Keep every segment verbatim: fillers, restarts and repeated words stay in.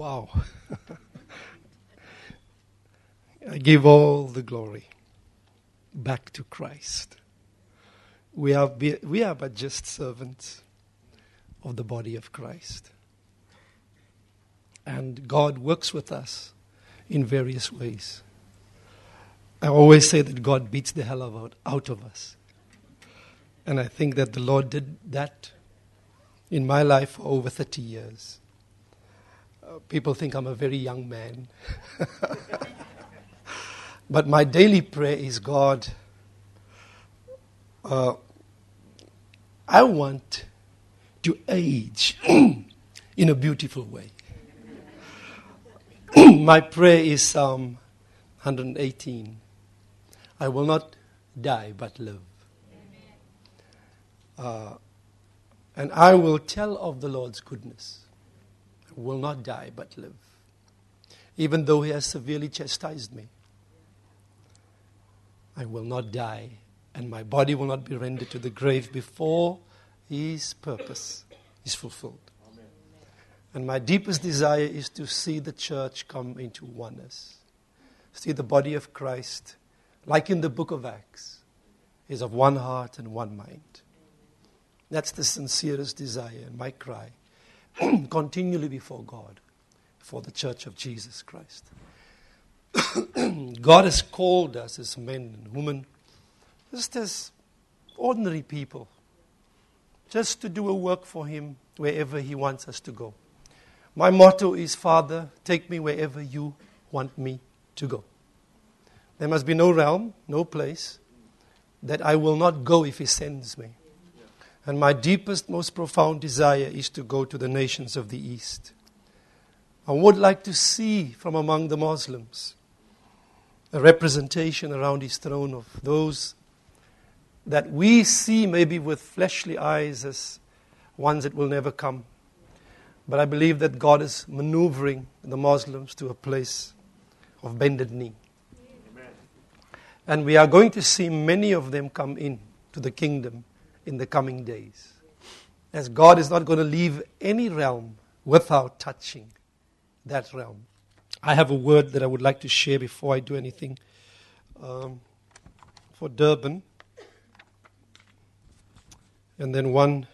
Wow. I give all the glory back to Christ. We are, we are but just servants of the body of Christ. And God works with us in various ways. I always say that God beats the hell out, out of us. And I think that the Lord did that in my life for over thirty years. Uh, people think I'm a very young man. But my daily prayer is, God, uh, I want to age in a beautiful way. My prayer is Psalm one eighteen. I will not die but live. Uh, and I will tell of the Lord's goodness. I will not die but live. Even though He has severely chastised me, I will not die, and my body will not be rendered to the grave before His purpose is fulfilled. Amen. And my deepest desire is to see the church come into oneness. See the body of Christ, like in the book of Acts, is of one heart and one mind. That's the sincerest desire and my cry continually before God for the church of Jesus Christ. God has called us as men and women, just as ordinary people, just to do a work for Him wherever He wants us to go. My motto is, Father, take me wherever You want me to go. There must be no realm, no place that I will not go if He sends me. And my deepest, most profound desire is to go to the nations of the East. I would like to see from among the Muslims a representation around His throne of those that we see maybe with fleshly eyes as ones that will never come. But I believe that God is maneuvering the Muslims to a place of bended knee. Amen. And we are going to see many of them come in to the kingdom in the coming days. As God is not going to leave any realm without touching that realm. I have a word that I would like to share before I do anything um, for Durban. And then one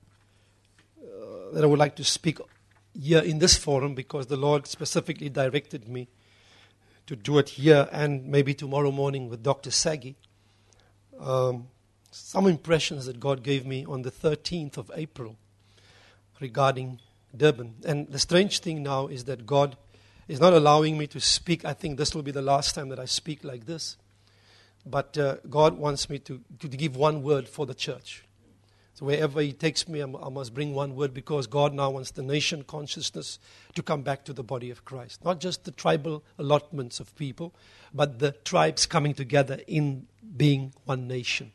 uh, that I would like to speak here in this forum, because the Lord specifically directed me to do it here and maybe tomorrow morning with Doctor Sagi. Um, some impressions that God gave me on the thirteenth of April regarding Durban. And the strange thing now is that God is not allowing me to speak. I think this will be the last time that I speak like this. But uh, God wants me to, to give one word for the church. So wherever He takes me, I must bring one word, because God now wants the nation consciousness to come back to the body of Christ. Not just the tribal allotments of people, but the tribes coming together in being one nation.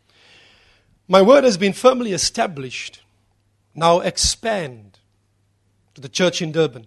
My word has been firmly established. Now expand to the church in Durban.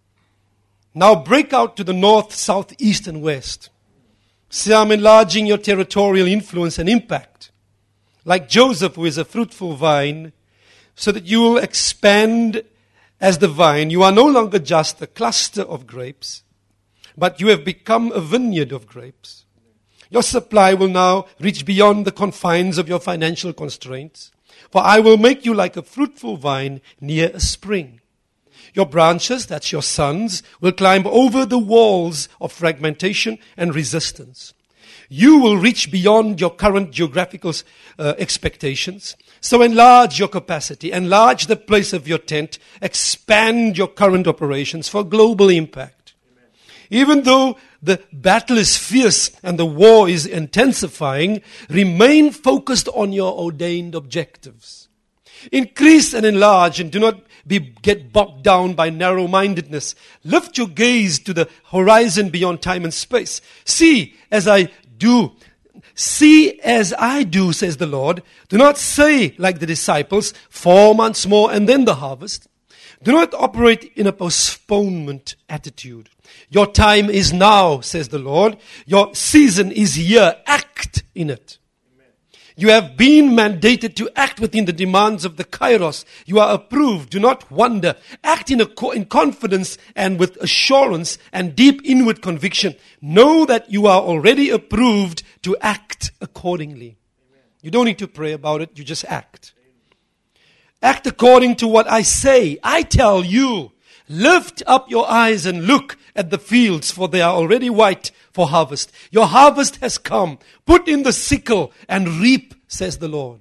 Now break out to the north, south, east, and west. See, I'm enlarging your territorial influence and impact. Like Joseph, who is a fruitful vine, so that you will expand as the vine. You are no longer just a cluster of grapes, but you have become a vineyard of grapes. Your supply will now reach beyond the confines of your financial constraints, for I will make you like a fruitful vine near a spring. Your branches, that's your sons, will climb over the walls of fragmentation and resistance. You will reach beyond your current geographical uh, expectations. So enlarge your capacity, enlarge the place of your tent, expand your current operations for global impact. Amen. Even though the battle is fierce and the war is intensifying, remain focused on your ordained objectives. Increase and enlarge, and do not be get bogged down by narrow-mindedness. Lift your gaze to the horizon beyond time and space. See as I do. See as I do, says the Lord. Do not say like the disciples, four months more and then the harvest. Do not operate in a postponement attitude. Your time is now, says the Lord. Your season is here. Act in it. Amen. You have been mandated to act within the demands of the kairos. You are approved. Do not wonder. Act in, a co- in confidence and with assurance and deep inward conviction. Know that you are already approved to act accordingly. Amen. You don't need to pray about it. You just act. Amen. Act according to what I say. I tell you, lift up your eyes and look at the fields, for they are already white for harvest. Your harvest has come. Put in the sickle and reap, says the Lord.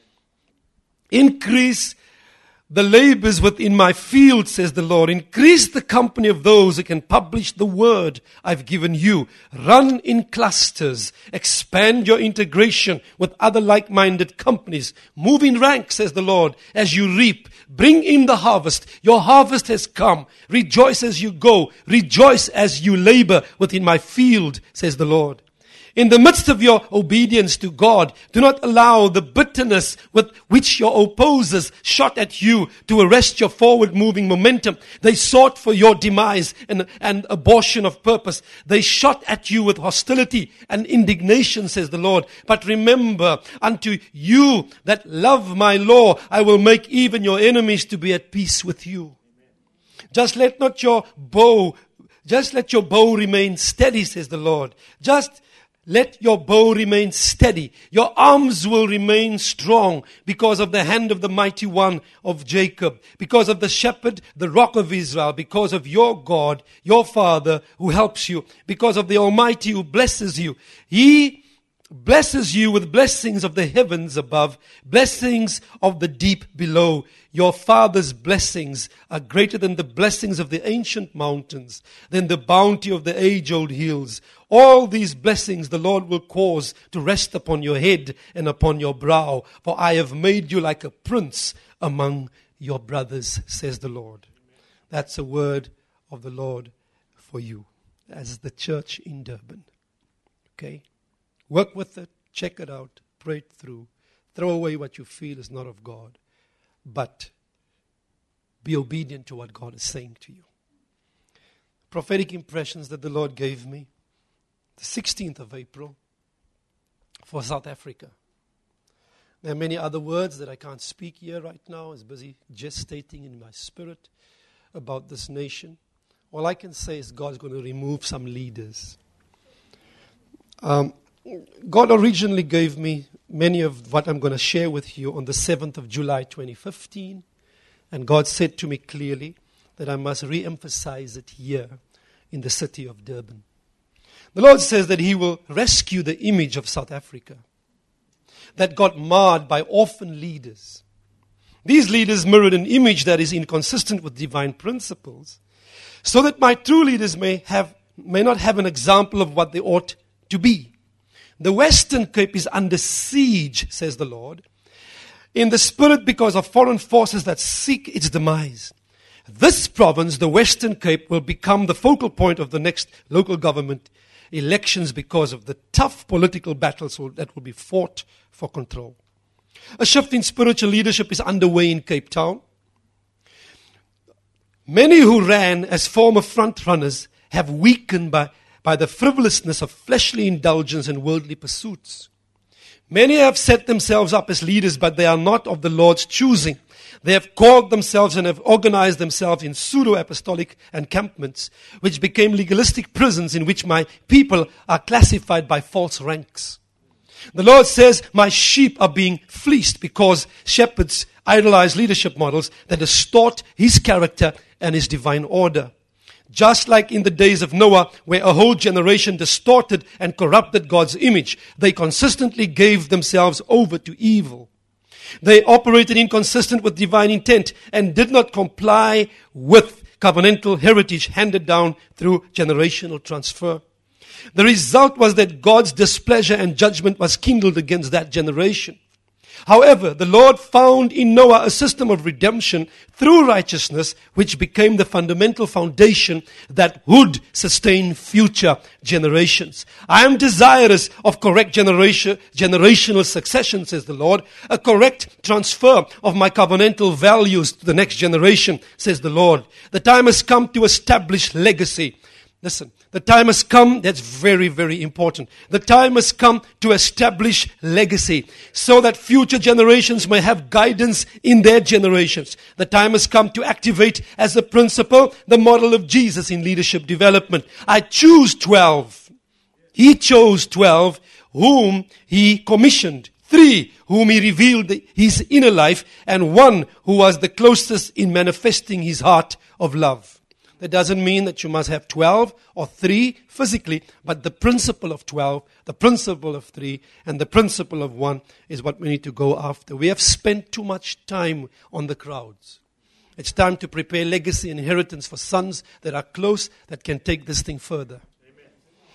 Increase the labors within my field, says the Lord. Increase the company of those who can publish the word I've given you. Run in clusters. Expand your integration with other like-minded companies. Move in ranks, says the Lord, as you reap. Bring in the harvest. Your harvest has come. Rejoice as you go. Rejoice as you labor within my field, says the Lord. In the midst of your obedience to God, do not allow the bitterness with which your opposers shot at you to arrest your forward moving momentum. They sought for your demise and, and abortion of purpose. They shot at you with hostility and indignation, says the Lord. But remember, unto you that love my law, I will make even your enemies to be at peace with you. Just let not your bow, just let your bow remain steady, says the Lord. Just Let your bow remain steady. Your arms will remain strong because of the hand of the mighty one of Jacob, because of the shepherd, the rock of Israel, because of your God, your Father who helps you, because of the Almighty who blesses you. He blesses you with blessings of the heavens above, blessings of the deep below. Your Father's blessings are greater than the blessings of the ancient mountains, than the bounty of the age-old hills. All these blessings the Lord will cause to rest upon your head and upon your brow, for I have made you like a prince among your brothers, says the Lord. That's a word of the Lord for you as the church in Durban. Okay? Work with it, check it out, pray it through. Throw away what you feel is not of God. But be obedient to what God is saying to you. Prophetic impressions that the Lord gave me. The sixteenth of April for South Africa. There are many other words that I can't speak here right now. I'm busy gestating in my spirit about this nation. All I can say is God's going to remove some leaders. Um, God originally gave me many of what I'm going to share with you on the seventh of July twenty fifteen. And God said to me clearly that I must re-emphasize it here in the city of Durban. The Lord says that He will rescue the image of South Africa that got marred by orphan leaders. These leaders mirrored an image that is inconsistent with divine principles, so that my true leaders may have may not have an example of what they ought to be. The Western Cape is under siege, says the Lord, in the spirit because of foreign forces that seek its demise. This province, the Western Cape, will become the focal point of the next local government elections because of the tough political battles that will be fought for control. A shift in spiritual leadership is underway in Cape Town. Many who ran as former front-runners have weakened by, by the frivolousness of fleshly indulgence and worldly pursuits. Many have set themselves up as leaders, but they are not of the Lord's choosing. They have called themselves and have organized themselves in pseudo-apostolic encampments, which became legalistic prisons in which my people are classified by false ranks. The Lord says, my sheep are being fleeced because shepherds idolize leadership models that distort His character and His divine order. Just like in the days of Noah, where a whole generation distorted and corrupted God's image, they consistently gave themselves over to evil. They operated inconsistent with divine intent and did not comply with covenantal heritage handed down through generational transfer. The result was that God's displeasure and judgment was kindled against that generation. However, the Lord found in Noah a system of redemption through righteousness, which became the fundamental foundation that would sustain future generations. I am desirous of correct generation, generational succession, says the Lord, a correct transfer of my covenantal values to the next generation, says the Lord. The time has come to establish legacy. Listen, the time has come, that's very, very important. The time has come to establish legacy so that future generations may have guidance in their generations. The time has come to activate as a principle the model of Jesus in leadership development. I choose twelve. He chose twelve whom he commissioned. Three whom he revealed his inner life, and one who was the closest in manifesting his heart of love. That doesn't mean that you must have twelve or three physically, but the principle of twelve, the principle of three, and the principle of one is what we need to go after. We have spent too much time on the crowds. It's time to prepare legacy and inheritance for sons that are close, that can take this thing further. Amen.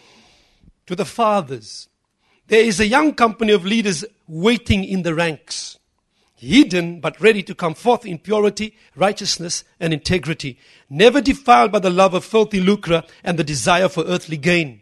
To the fathers, there is a young company of leaders waiting in the ranks, hidden but ready to come forth in purity, righteousness, and integrity, never defiled by the love of filthy lucre and the desire for earthly gain.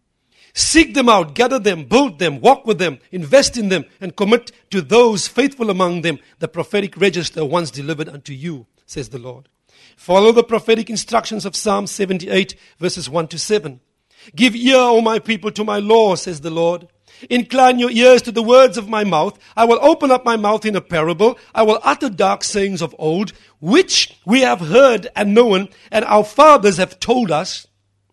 Seek them out, gather them, build them, walk with them, invest in them, and commit to those faithful among them the prophetic register once delivered unto you, says the Lord. Follow the prophetic instructions of Psalm seventy-eight, verses one to seven. Give ear, O my people, to my law, says the Lord. Incline your ears to the words of my mouth. I will open up my mouth in a parable. I will utter dark sayings of old, which we have heard and known, and our fathers have told us.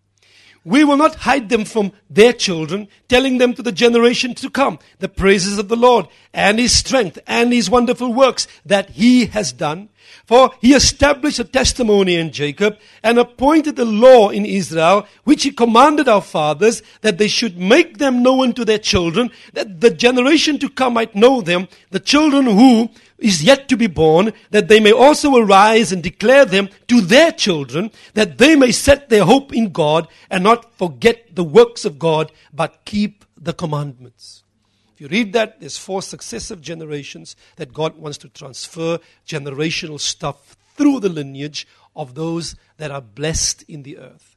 We will not hide them from their children, telling them to the generation to come the praises of the Lord and his strength and his wonderful works that he has done. For he established a testimony in Jacob and appointed a law in Israel, which he commanded our fathers, that they should make them known to their children, that the generation to come might know them, the children who is yet to be born, that they may also arise and declare them to their children, that they may set their hope in God and not forget the works of God, but keep the commandments. If you read that, there's four successive generations that God wants to transfer generational stuff through the lineage of those that are blessed in the earth.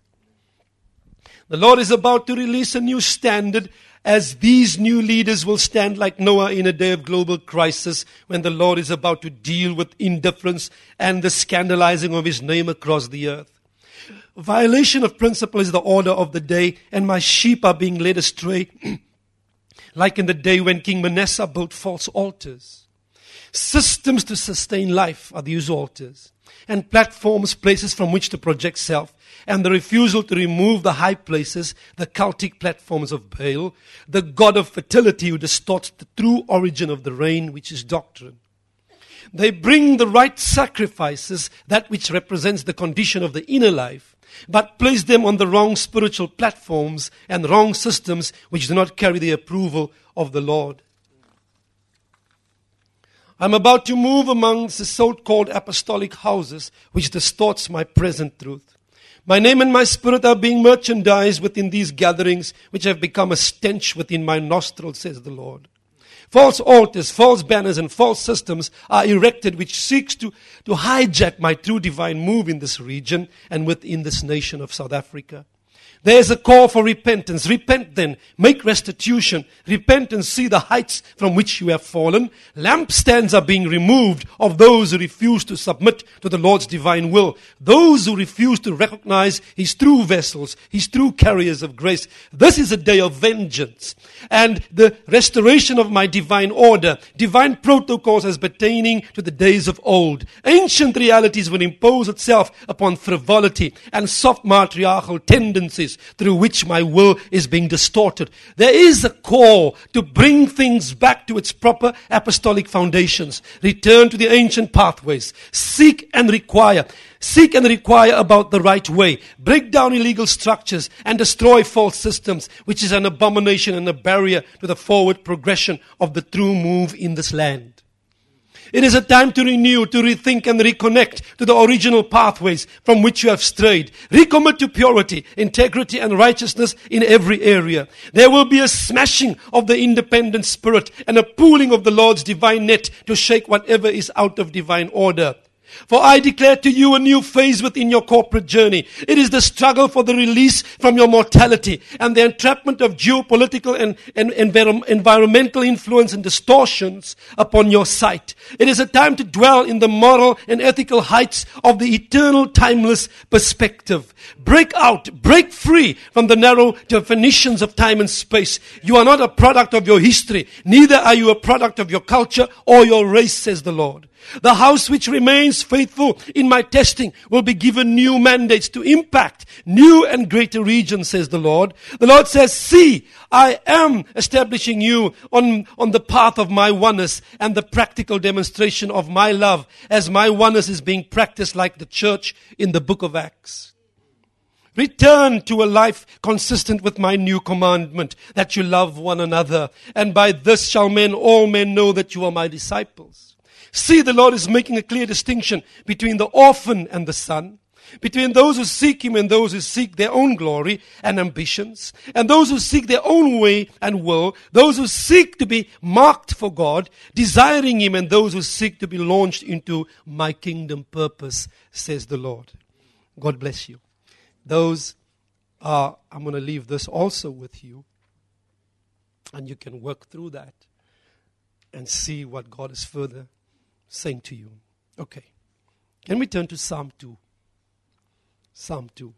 The Lord is about to release a new standard, as these new leaders will stand like Noah in a day of global crisis, when the Lord is about to deal with indifference and the scandalizing of his name across the earth. Violation of principle is the order of the day, and my sheep are being led astray, like in the day when King Manasseh built false altars. Systems to sustain life are these altars, and platforms, places from which to project self, and the refusal to remove the high places, the cultic platforms of Baal, the god of fertility who distorts the true origin of the rain, which is doctrine. They bring the right sacrifices, that which represents the condition of the inner life, but place them on the wrong spiritual platforms and wrong systems which do not carry the approval of the Lord. I'm about to move amongst the so-called apostolic houses, which distorts my present truth. My name and my spirit are being merchandised within these gatherings, which have become a stench within my nostrils, says the Lord. False altars, false banners, and false systems are erected, which seeks to, to hijack my true divine move in this region and within this nation of South Africa. There is a call for repentance. Repent then. Make restitution. Repent and see the heights from which you have fallen. Lampstands are being removed of those who refuse to submit to the Lord's divine will. Those who refuse to recognize his true vessels, his true carriers of grace. This is a day of vengeance and the restoration of my divine order. Divine protocols as pertaining to the days of old. Ancient realities will impose itself upon frivolity and soft matriarchal tendencies through which my will is being distorted. There is a call to bring things back to its proper apostolic foundations. Return to the ancient pathways. Seek and require. Seek and require about the right way. Break down illegal structures and destroy false systems, which is an abomination and a barrier to the forward progression of the true move in this land. It is a time to renew, to rethink and reconnect to the original pathways from which you have strayed. Recommit to purity, integrity and righteousness in every area. There will be a smashing of the independent spirit and a pooling of the Lord's divine net to shake whatever is out of divine order. For I declare to you a new phase within your corporate journey. It is the struggle for the release from your mortality and the entrapment of geopolitical and, and envir- environmental influence and distortions upon your sight. It is a time to dwell in the moral and ethical heights of the eternal, timeless perspective. Break out, break free from the narrow definitions of time and space. You are not a product of your history. Neither are you a product of your culture or your race, says the Lord. The house which remains faithful in my testing will be given new mandates to impact new and greater regions, says the Lord. The Lord says, see, I am establishing you on, on the path of my oneness and the practical demonstration of my love as my oneness is being practiced like the church in the book of Acts. Return to a life consistent with my new commandment, that you love one another, and by this shall men, all men know that you are my disciples. See, the Lord is making a clear distinction between the orphan and the son, between those who seek Him and those who seek their own glory and ambitions, and those who seek their own way and will, those who seek to be marked for God, desiring Him, and those who seek to be launched into my kingdom purpose, says the Lord. God bless you. Those are, I'm going to leave this also with you, and you can work through that and see what God is further saying to you. Okay. Can we turn to Psalm two? Psalm two.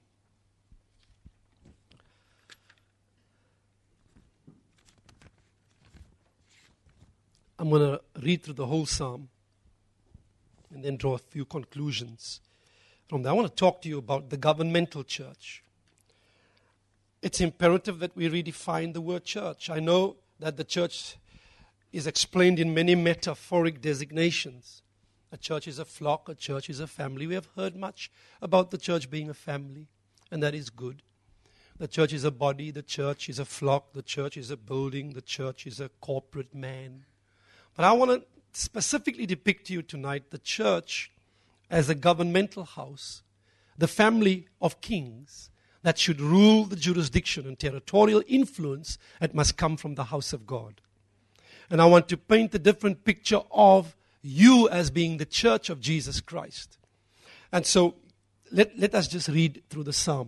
I'm going to read through the whole Psalm and then draw a few conclusions from there. I want to talk to you about the governmental church. It's imperative that we redefine the word church. I know that the church is explained in many metaphoric designations. A church is a flock, a church is a family. We have heard much about the church being a family, and that is good. The church is a body, the church is a flock, the church is a building, the church is a corporate man. But I want to specifically depict to you tonight the church as a governmental house, the family of kings that should rule the jurisdiction and territorial influence that must come from the house of God. And I want to paint a different picture of you as being the church of Jesus Christ. And so let, let us just read through the psalm.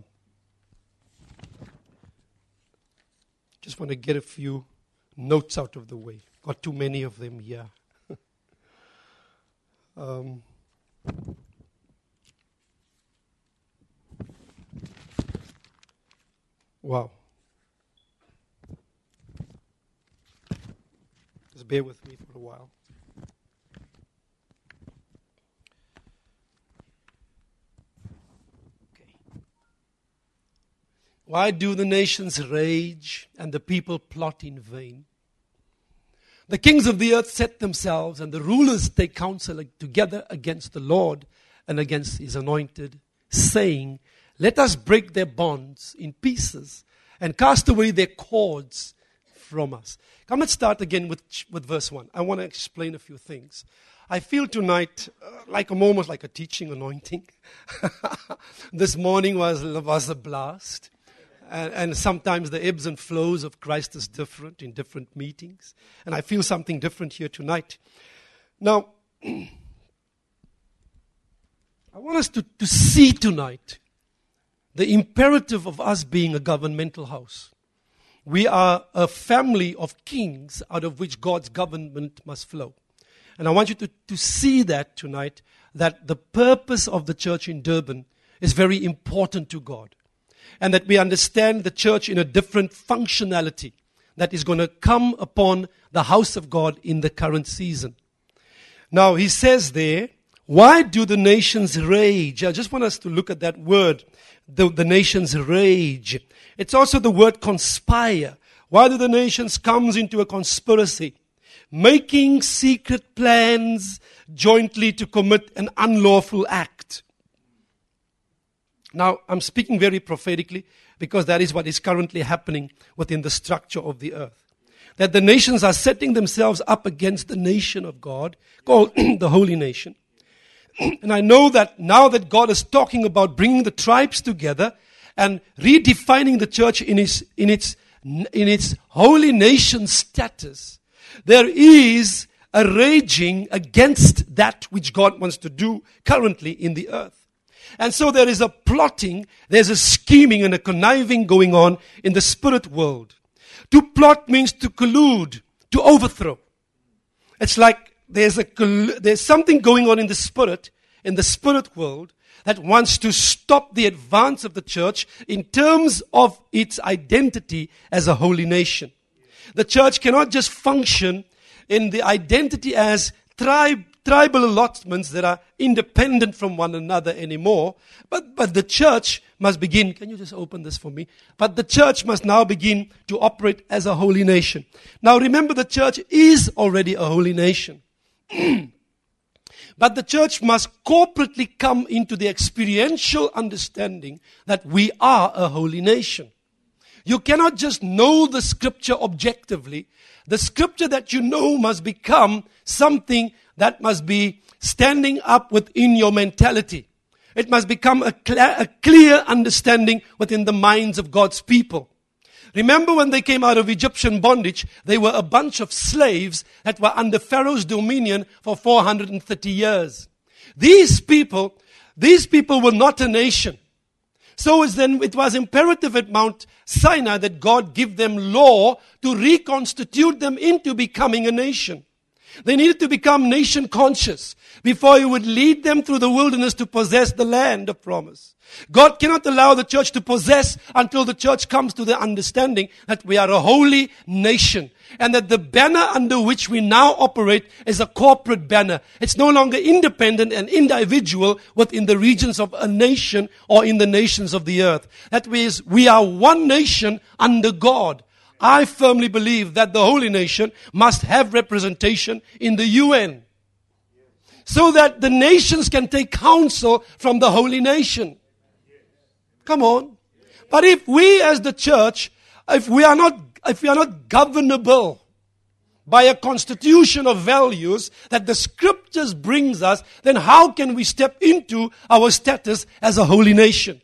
Just want to get a few notes out of the way. Got too many of them here. um, wow. Just bear with me for a while. Okay. Why do the nations rage and the people plot in vain? The kings of the earth set themselves, and the rulers take counsel together against the Lord and against His anointed, saying, let us break their bonds in pieces and cast away their cords from us. Come, let's start again with, with verse one. I want to explain a few things. I feel tonight uh, like I'm almost like a teaching anointing. This morning was, was a blast. And, and sometimes the ebbs and flows of Christ is different in different meetings. And I feel something different here tonight. Now, I want us to, to see tonight the imperative of us being a governmental house. We are a family of kings out of which God's government must flow. And I want you to, to see that tonight, that the purpose of the church in Durban is very important to God. And that we understand the church in a different functionality that is going to come upon the house of God in the current season. Now, he says there, why do the nations rage? I just want us to look at that word, the, the nations rage. It's also the word conspire. Why do the nations come into a conspiracy? Making secret plans jointly to commit an unlawful act. Now, I'm speaking very prophetically because that is what is currently happening within the structure of the earth. That the nations are setting themselves up against the nation of God, called the Holy Nation. And I know that now that God is talking about bringing the tribes together and redefining the church in its, in its, in its holy nation status, there is a raging against that which God wants to do currently in the earth. And so there is a plotting, there's a scheming and a conniving going on in the spirit world. To plot means to collude, to overthrow. It's like there's a there's something going on in the spirit, in the spirit world, that wants to stop the advance of the church in terms of its identity as a holy nation. The church cannot just function in the identity as tribe, tribal allotments that are independent from one another anymore. But, but the church must begin, can you just open this for me? But the church must now begin to operate as a holy nation. Now remember, the church is already a holy nation. But the church must corporately come into the experiential understanding that we are a holy nation. You cannot just know the scripture objectively. The scripture that you know must become something that must be standing up within your mentality. It must become a, cl- a clear understanding within the minds of God's people. Remember when they came out of Egyptian bondage, they were a bunch of slaves that were under Pharaoh's dominion for four hundred thirty years. These people, these people were not a nation. So it's then it was imperative at Mount Sinai that God give them law to reconstitute them into becoming a nation. They needed to become nation conscious before He would lead them through the wilderness to possess the land of promise. God cannot allow the church to possess until the church comes to the understanding that we are a holy nation and that the banner under which we now operate is a corporate banner. It's no longer independent and individual within the regions of a nation or in the nations of the earth. That means we are one nation under God. I firmly believe that the holy nation must have representation in the U N so that the nations can take counsel from the holy nation. Come on. But if we as the church, if we are not, if we are not governable by a constitution of values that the scriptures brings us, then how can we step into our status as a holy nation?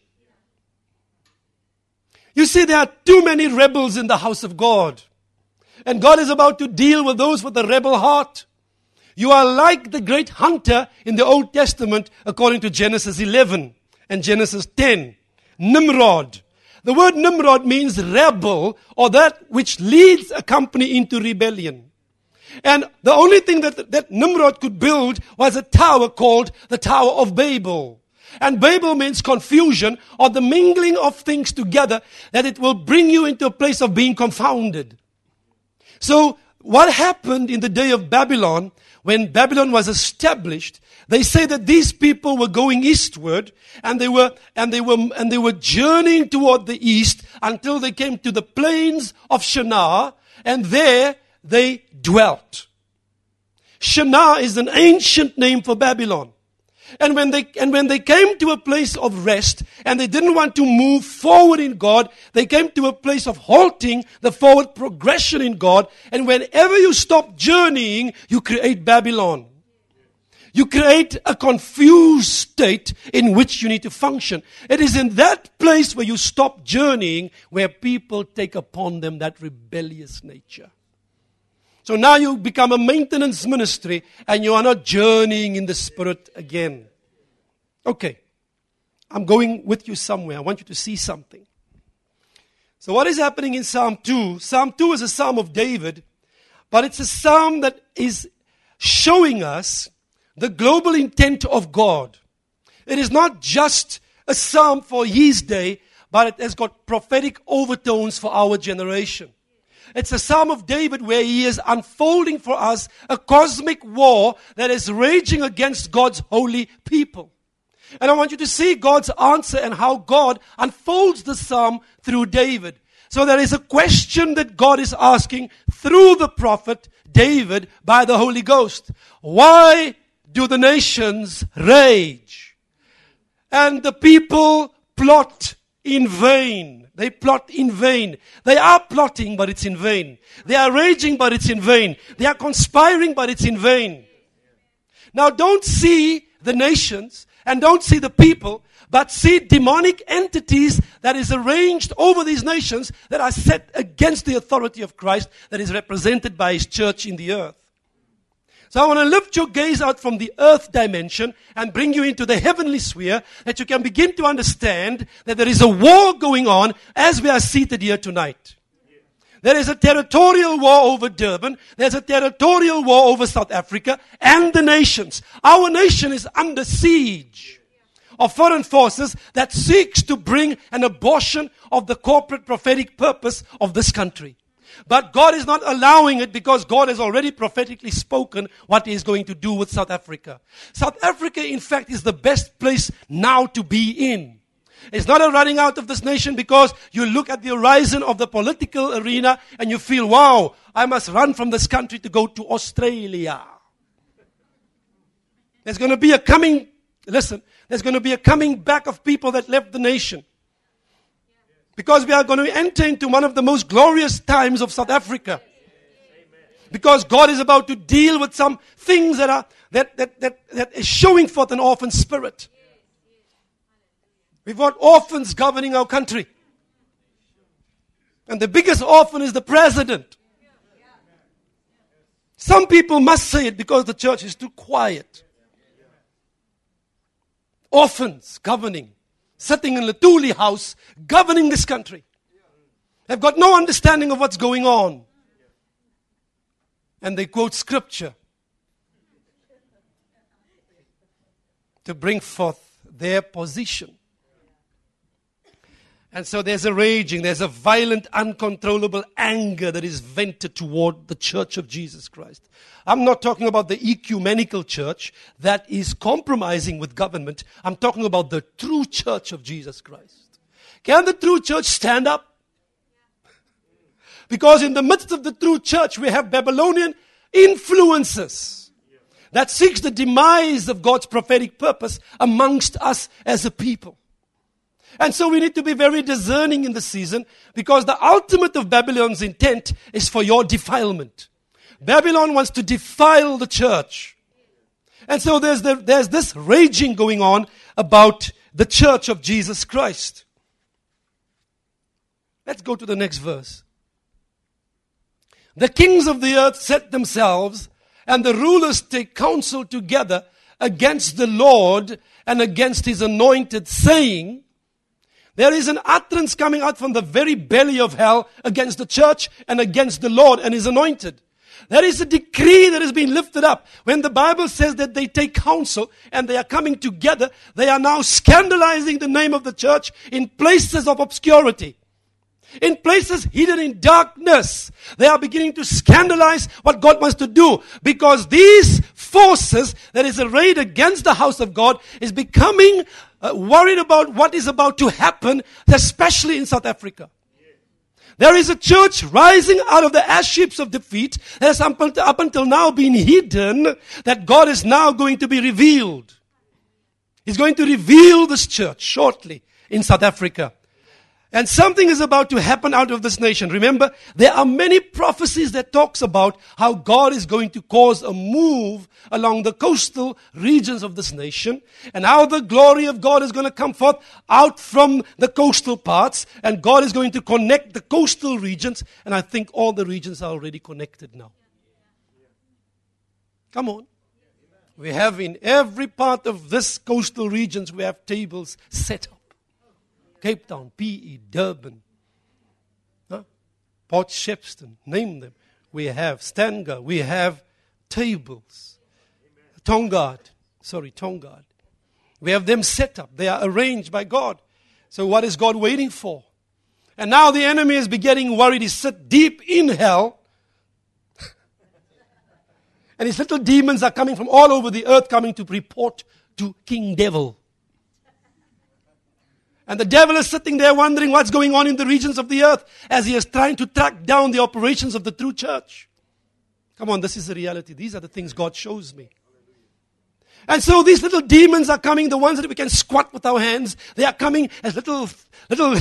You see, there are too many rebels in the house of God. And God is about to deal with those with a rebel heart. You are like the great hunter in the Old Testament according to Genesis eleven and Genesis ten. Nimrod. The word Nimrod means rebel, or that which leads a company into rebellion. And the only thing that, that Nimrod could build was a tower called the Tower of Babel. And Babel means confusion, or the mingling of things together, that it will bring you into a place of being confounded. So what happened in the day of Babylon, when Babylon was established, they say that these people were going eastward, and they were and they were and they were journeying toward the east until they came to the plains of Shinar, and there they dwelt. Shinar is an ancient name for Babylon. And when they and when they came to a place of rest, and they didn't want to move forward in God, they came to a place of halting the forward progression in God. And whenever you stop journeying, you create Babylon. You create a confused state in which you need to function. It is in that place where you stop journeying where people take upon them that rebellious nature. So now you become a maintenance ministry and you are not journeying in the Spirit again. Okay. I'm going with you somewhere. I want you to see something. So what is happening in Psalm two? Psalm two is a psalm of David, but it's a psalm that is showing us the global intent of God. It is not just a psalm for his day, but it has got prophetic overtones for our generation. It's a psalm of David where he is unfolding for us a cosmic war that is raging against God's holy people. And I want you to see God's answer and how God unfolds the psalm through David. So there is a question that God is asking through the prophet David by the Holy Ghost. Why do the nations rage? And the people plot in vain. They plot in vain. They are plotting, but it's in vain. They are raging, but it's in vain. They are conspiring, but it's in vain. Now don't see the nations and don't see the people, but see demonic entities that is arranged over these nations that are set against the authority of Christ that is represented by His church in the earth. So I want to lift your gaze out from the earth dimension and bring you into the heavenly sphere, that you can begin to understand that there is a war going on as we are seated here tonight. There is a territorial war over Durban. There's a territorial war over South Africa and the nations. Our nation is under siege of foreign forces that seeks to bring an abortion of the corporate prophetic purpose of this country. But God is not allowing it because God has already prophetically spoken what He is going to do with South Africa. South Africa, in fact, is the best place now to be in. It's not a running out of this nation because you look at the horizon of the political arena and you feel, wow, I must run from this country to go to Australia. There's going to be a coming, listen, there's going to be a coming back of people that left the nation. Because we are going to enter into one of the most glorious times of South Africa. Because God is about to deal with some things that are that that that, that is showing forth an orphan spirit. We've got orphans governing our country. And the biggest orphan is the president. Some people must say it because the church is too quiet. Orphans governing, sitting in Lutuli House, governing this country. They've got no understanding of what's going on. And they quote scripture to bring forth their position. And so there's a raging, there's a violent, uncontrollable anger that is vented toward the church of Jesus Christ. I'm not talking about the ecumenical church that is compromising with government. I'm talking about the true church of Jesus Christ. Can the true church stand up? Because in the midst of the true church, we have Babylonian influences that seeks the demise of God's prophetic purpose amongst us as a people. And so we need to be very discerning in the season because the ultimate of Babylon's intent is for your defilement. Babylon wants to defile the church. And so there's, the, there's this raging going on about the church of Jesus Christ. Let's go to the next verse. The kings of the earth set themselves and the rulers take counsel together against the Lord and against His anointed, saying, there is an utterance coming out from the very belly of hell against the church and against the Lord and His anointed. There is a decree that has been lifted up. When the Bible says that they take counsel and they are coming together, they are now scandalizing the name of the church in places of obscurity. In places hidden in darkness, they are beginning to scandalize what God wants to do. Because these forces that is arrayed against the house of God is becoming uh, worried about what is about to happen, especially in South Africa. There is a church rising out of the ash heaps of defeat that has up until, up until now been hidden, that God is now going to be revealed. He's going to reveal this church shortly in South Africa. And something is about to happen out of this nation. Remember, there are many prophecies that talks about how God is going to cause a move along the coastal regions of this nation, and how the glory of God is going to come forth out from the coastal parts, and God is going to connect the coastal regions, and I think all the regions are already connected now. Come on. We have in every part of this coastal regions, we have tables set up. Cape Town, P E, Durban, huh? Port Shepstone, name them. We have Stanger, we have tables. Tongaat, sorry, Tongaat. We have them set up. They are arranged by God. So what is God waiting for? And now the enemy is beginning worried. He's sit deep in hell. And his little demons are coming from all over the earth, coming to report to King Devil. And the devil is sitting there wondering what's going on in the regions of the earth as he is trying to track down the operations of the true church. Come on, this is the reality. These are the things God shows me. And so these little demons are coming, the ones that we can squat with our hands. They are coming as little, little,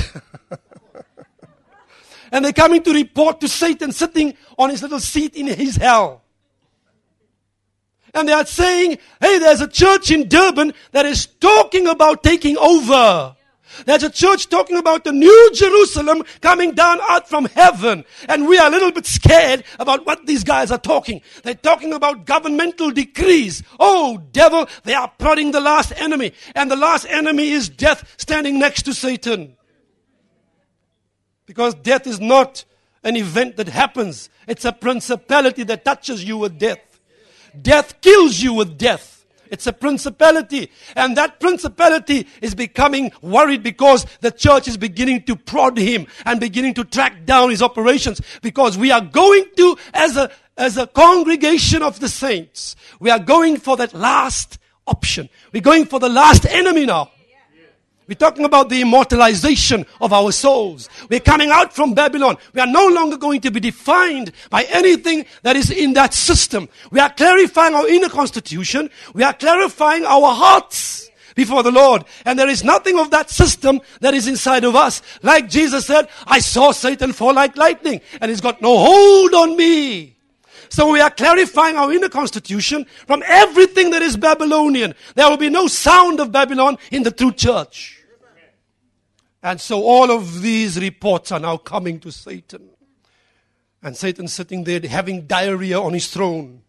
and they're coming to report to Satan sitting on his little seat in his hell. And they are saying, hey, there's a church in Durban that is talking about taking over. There's a church talking about the new Jerusalem coming down out from heaven. And we are a little bit scared about what these guys are talking. They're talking about governmental decrees. Oh, devil, they are prodding the last enemy. And the last enemy is death standing next to Satan. Because death is not an event that happens. It's a principality that touches you with death. Death kills you with death. It's a principality. And that principality is becoming worried because the church is beginning to prod him and beginning to track down his operations, because we are going to, as a, as a congregation of the saints, we are going for that last option. We're going for the last enemy now. We're talking about the immortalization of our souls. We're coming out from Babylon. We are no longer going to be defined by anything that is in that system. We are clarifying our inner constitution. We are clarifying our hearts before the Lord. And there is nothing of that system that is inside of us. Like Jesus said, I saw Satan fall like lightning, and he's got no hold on me. So we are clarifying our inner constitution from everything that is Babylonian. There will be no sound of Babylon in the true church. And so all of these reports are now coming to Satan. And Satan sitting there having diarrhea on his throne.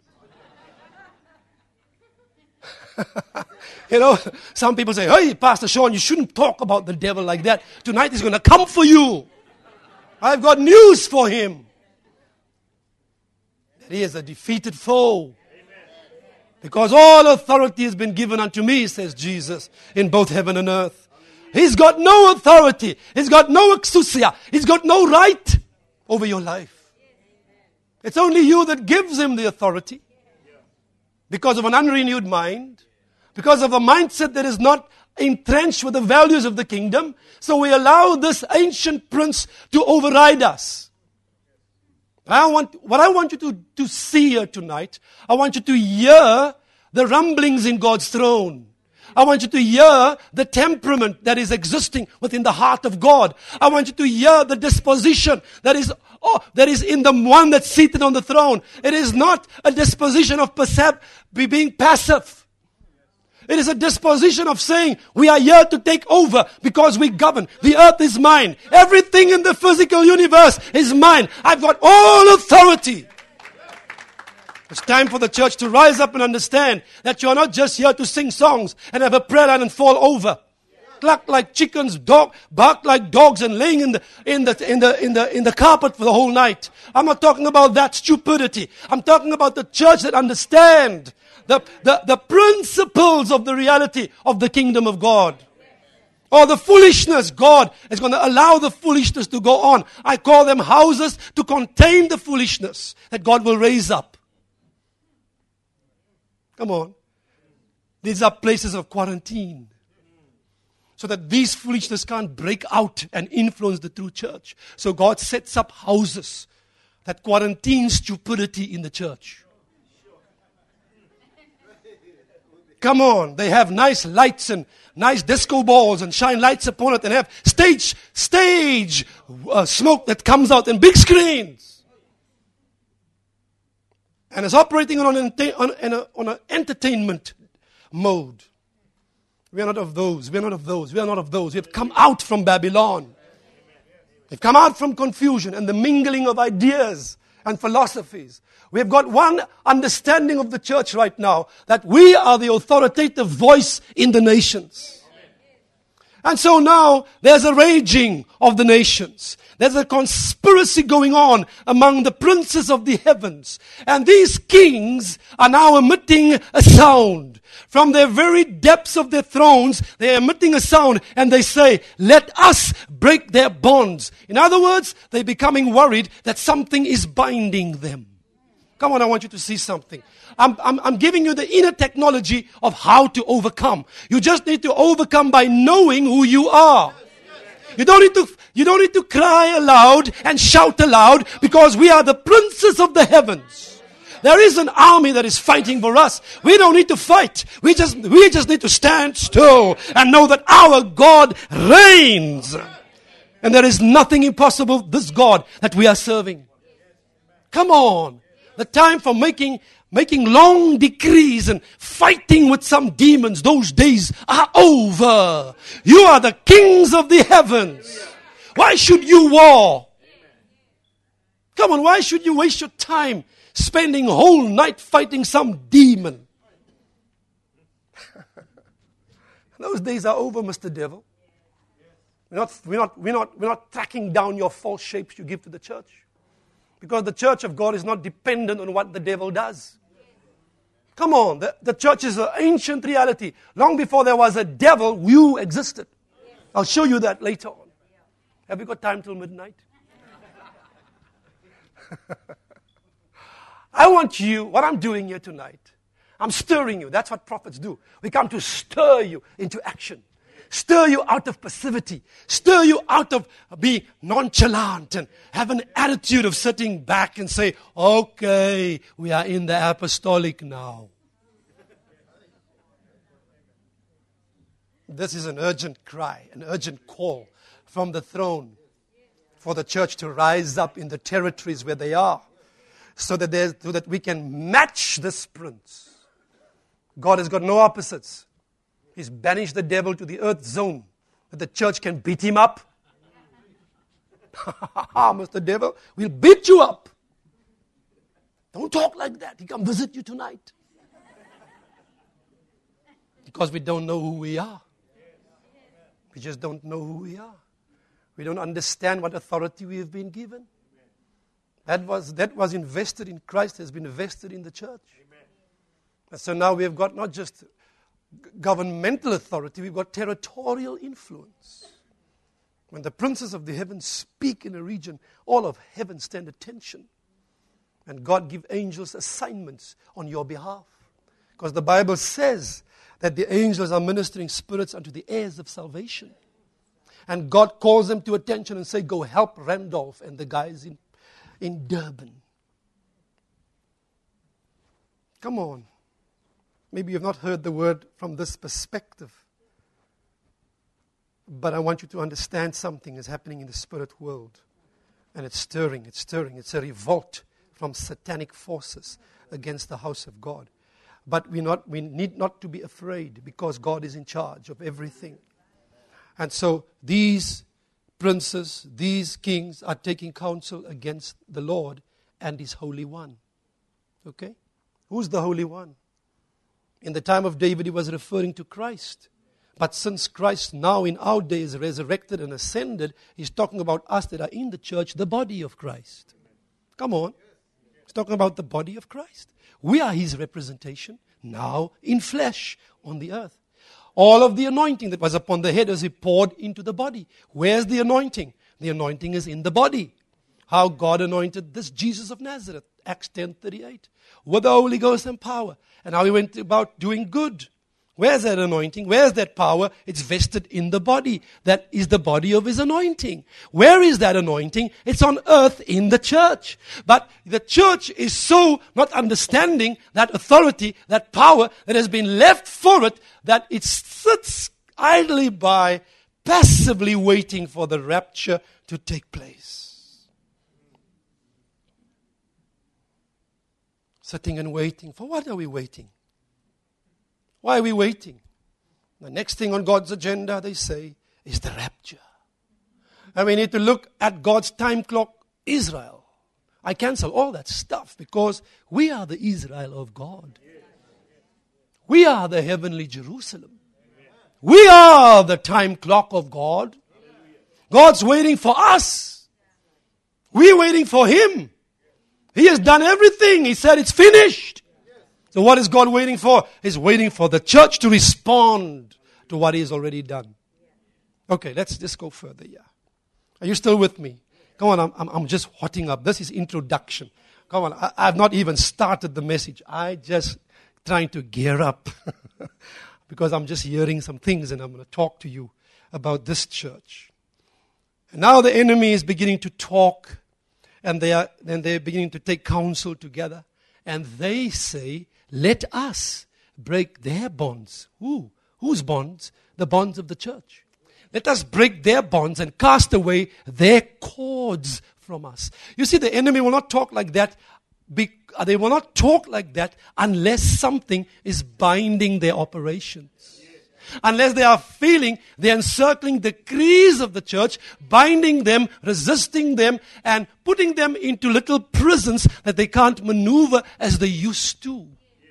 You know, some people say, hey, Pastor Sean, you shouldn't talk about the devil like that. Tonight he's going to come for you. I've got news for him. He is a defeated foe. Because all authority has been given unto me, says Jesus, in both heaven and earth. He's got no authority. He's got no exousia. He's got no right over your life. It's only you that gives him the authority. Because of an unrenewed mind. Because of a mindset that is not entrenched with the values of the kingdom. So we allow this ancient prince to override us. I want, what I want you to, to see here tonight, I want you to hear the rumblings in God's throne. I want you to hear the temperament that is existing within the heart of God. I want you to hear the disposition that is, oh, that is in the one that's seated on the throne. It is not a disposition of percep- being passive. It is a disposition of saying, we are here to take over because we govern. The earth is mine. Everything in the physical universe is mine. I've got all authority. It's time for the church to rise up and understand that you are not just here to sing songs and have a prayer line and fall over. Cluck like chickens, dog, bark like dogs, and laying in the, in the, in the, in the, in the carpet for the whole night. I'm not talking about that stupidity. I'm talking about the church that understand The, the, the principles of the reality of the kingdom of God. Or the foolishness, God is going to allow the foolishness to go on. I call them houses to contain the foolishness that God will raise up. Come on. These are places of quarantine. So that these foolishness can't break out and influence the true church. So God sets up houses that quarantine stupidity in the church. Come on, they have nice lights and nice disco balls and shine lights upon it and have stage, stage uh, smoke that comes out and big screens. And it's operating on an, on, an, on an entertainment mode. We are not of those, we are not of those, we are not of those. We have come out from Babylon. We've come out from confusion and the mingling of ideas and philosophies. We have got one understanding of the church right now, that we are the authoritative voice in the nations. And so now there's a raging of the nations. There's a conspiracy going on among the princes of the heavens. And these kings are now emitting a sound. From their very depths of their thrones, they're emitting a sound and they say, let us break their bonds. In other words, they're becoming worried that something is binding them. Come on, I want you to see something. I'm, I'm, I'm giving you the inner technology of how to overcome. You just need to overcome by knowing who you are. You don't need to, you don't need to cry aloud and shout aloud, because we are the princes of the heavens. There is an army that is fighting for us. We don't need to fight. We just, we just need to stand still and know that our God reigns. And there is nothing impossible, this God that we are serving. Come on. The time for making making long decrees and fighting with some demons, those days are over. You are the kings of the heavens. Why should you war? Come on, why should you waste your time spending a whole night fighting some demon? Those days are over, Mister Devil. We're not, we're not, we're not, we're not tracking down your false shapes you give to the church. Because the church of God is not dependent on what the devil does. Come on, the, the church is an ancient reality. Long before there was a devil, you existed. I'll show you that later on. Have you got time till midnight? I want you, what I'm doing here tonight, I'm stirring you. That's what prophets do. We come to stir you into action. Stir you out of passivity. Stir you out of being nonchalant and have an attitude of sitting back and say, okay, we are in the apostolic now. This is an urgent cry, an urgent call from the throne for the church to rise up in the territories where they are so that, there's, so that we can match this prince. God has got no opposites. He's banished the devil to the earth zone that the church can beat him up. Mister Devil, we'll beat you up. Don't talk like that. He come visit you tonight. Because we don't know who we are. We just don't know who we are. We don't understand what authority we have been given. That was, that was invested in Christ, has been invested in the church. And so now we have got not just governmental authority, we've got territorial influence. When the princes of the heavens speak in a region, all of heaven stand attention. And God give angels assignments on your behalf. Because the Bible says that the angels are ministering spirits unto the heirs of salvation. And God calls them to attention and say, go help Randolph and the guys in, in Durban. Come on. Maybe you've not heard the word from this perspective. But I want you to understand something is happening in the spirit world. And it's stirring, it's stirring. It's a revolt from satanic forces against the house of God. But we not we need not to be afraid because God is in charge of everything. And so these princes, these kings are taking counsel against the Lord and His Holy One. Okay? Who's the Holy One? In the time of David, he was referring to Christ. But since Christ now in our day is resurrected and ascended, he's talking about us that are in the church, the body of Christ. Come on. He's talking about the body of Christ. We are His representation now in flesh on the earth. All of the anointing that was upon the head as He poured into the body. Where's the anointing? The anointing is in the body. How God anointed this Jesus of Nazareth, Acts ten thirty-eight, with the Holy Ghost and power. And how He went about doing good. Where's that anointing? Where's that power? It's vested in the body. That is the body of His anointing. Where is that anointing? It's on earth in the church. But the church is so not understanding that authority, that power that has been left for it, that it sits idly by, passively waiting for the rapture to take place. Sitting and waiting. For what are we waiting? Why are we waiting? The next thing on God's agenda, they say, is the rapture. And we need to look at God's time clock, Israel. I cancel all that stuff because we are the Israel of God. We are the heavenly Jerusalem. We are the time clock of God. God's waiting for us. We're waiting for Him. He has done everything. He said it's finished. So what is God waiting for? He's waiting for the church to respond to what He has already done. Okay, let's just go further here. Are you still with me? Come on, I'm, I'm, I'm just hotting up. This is introduction. Come on, I, I've not even started the message. I just trying to gear up because I'm just hearing some things and I'm going to talk to you about this church. And now the enemy is beginning to talk and they are then they're beginning to take counsel together and they say, let us break their bonds. Who? Whose bonds? The bonds of the church. Let us break their bonds and cast away their cords from us. You see, the enemy will not talk like that. They will not talk like that unless something is binding their operations. Unless they are feeling the encircling decrees of the church, binding them, resisting them, and putting them into little prisons that they can't maneuver as they used to.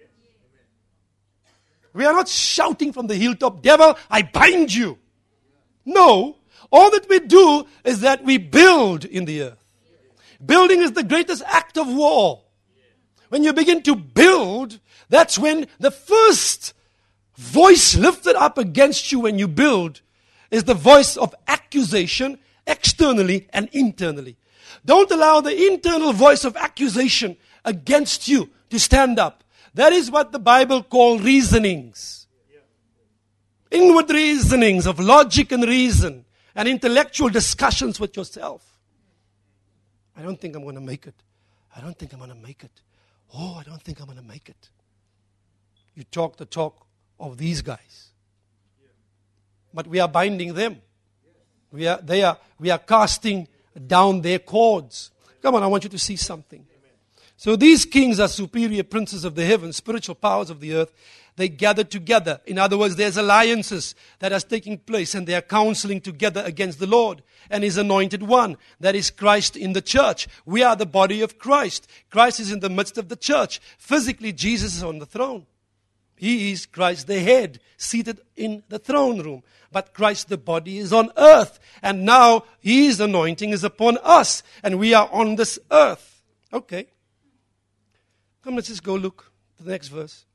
We are not shouting from the hilltop, devil, I bind you. No, all that we do is that we build in the earth. Building is the greatest act of war. When you begin to build, that's when the first voice lifted up against you when you build is the voice of accusation, externally and internally. Don't allow the internal voice of accusation against you to stand up. That is what the Bible calls reasonings. Inward reasonings of logic and reason and intellectual discussions with yourself. I don't think I'm going to make it. I don't think I'm going to make it. Oh, I don't think I'm going to make it. You talk the talk of these guys. But we are binding them. We are, they are, we are casting down their cords. Come on, I want you to see something. So these kings are superior princes of the heavens, spiritual powers of the earth. They gather together. In other words, there's alliances that are taking place and they are counseling together against the Lord and His anointed one. That is Christ in the church. We are the body of Christ. Christ is in the midst of the church. Physically, Jesus is on the throne. He is Christ the head, seated in the throne room. But Christ the body is on earth. And now His anointing is upon us. And we are on this earth. Okay. Come, let's just go look to the next verse.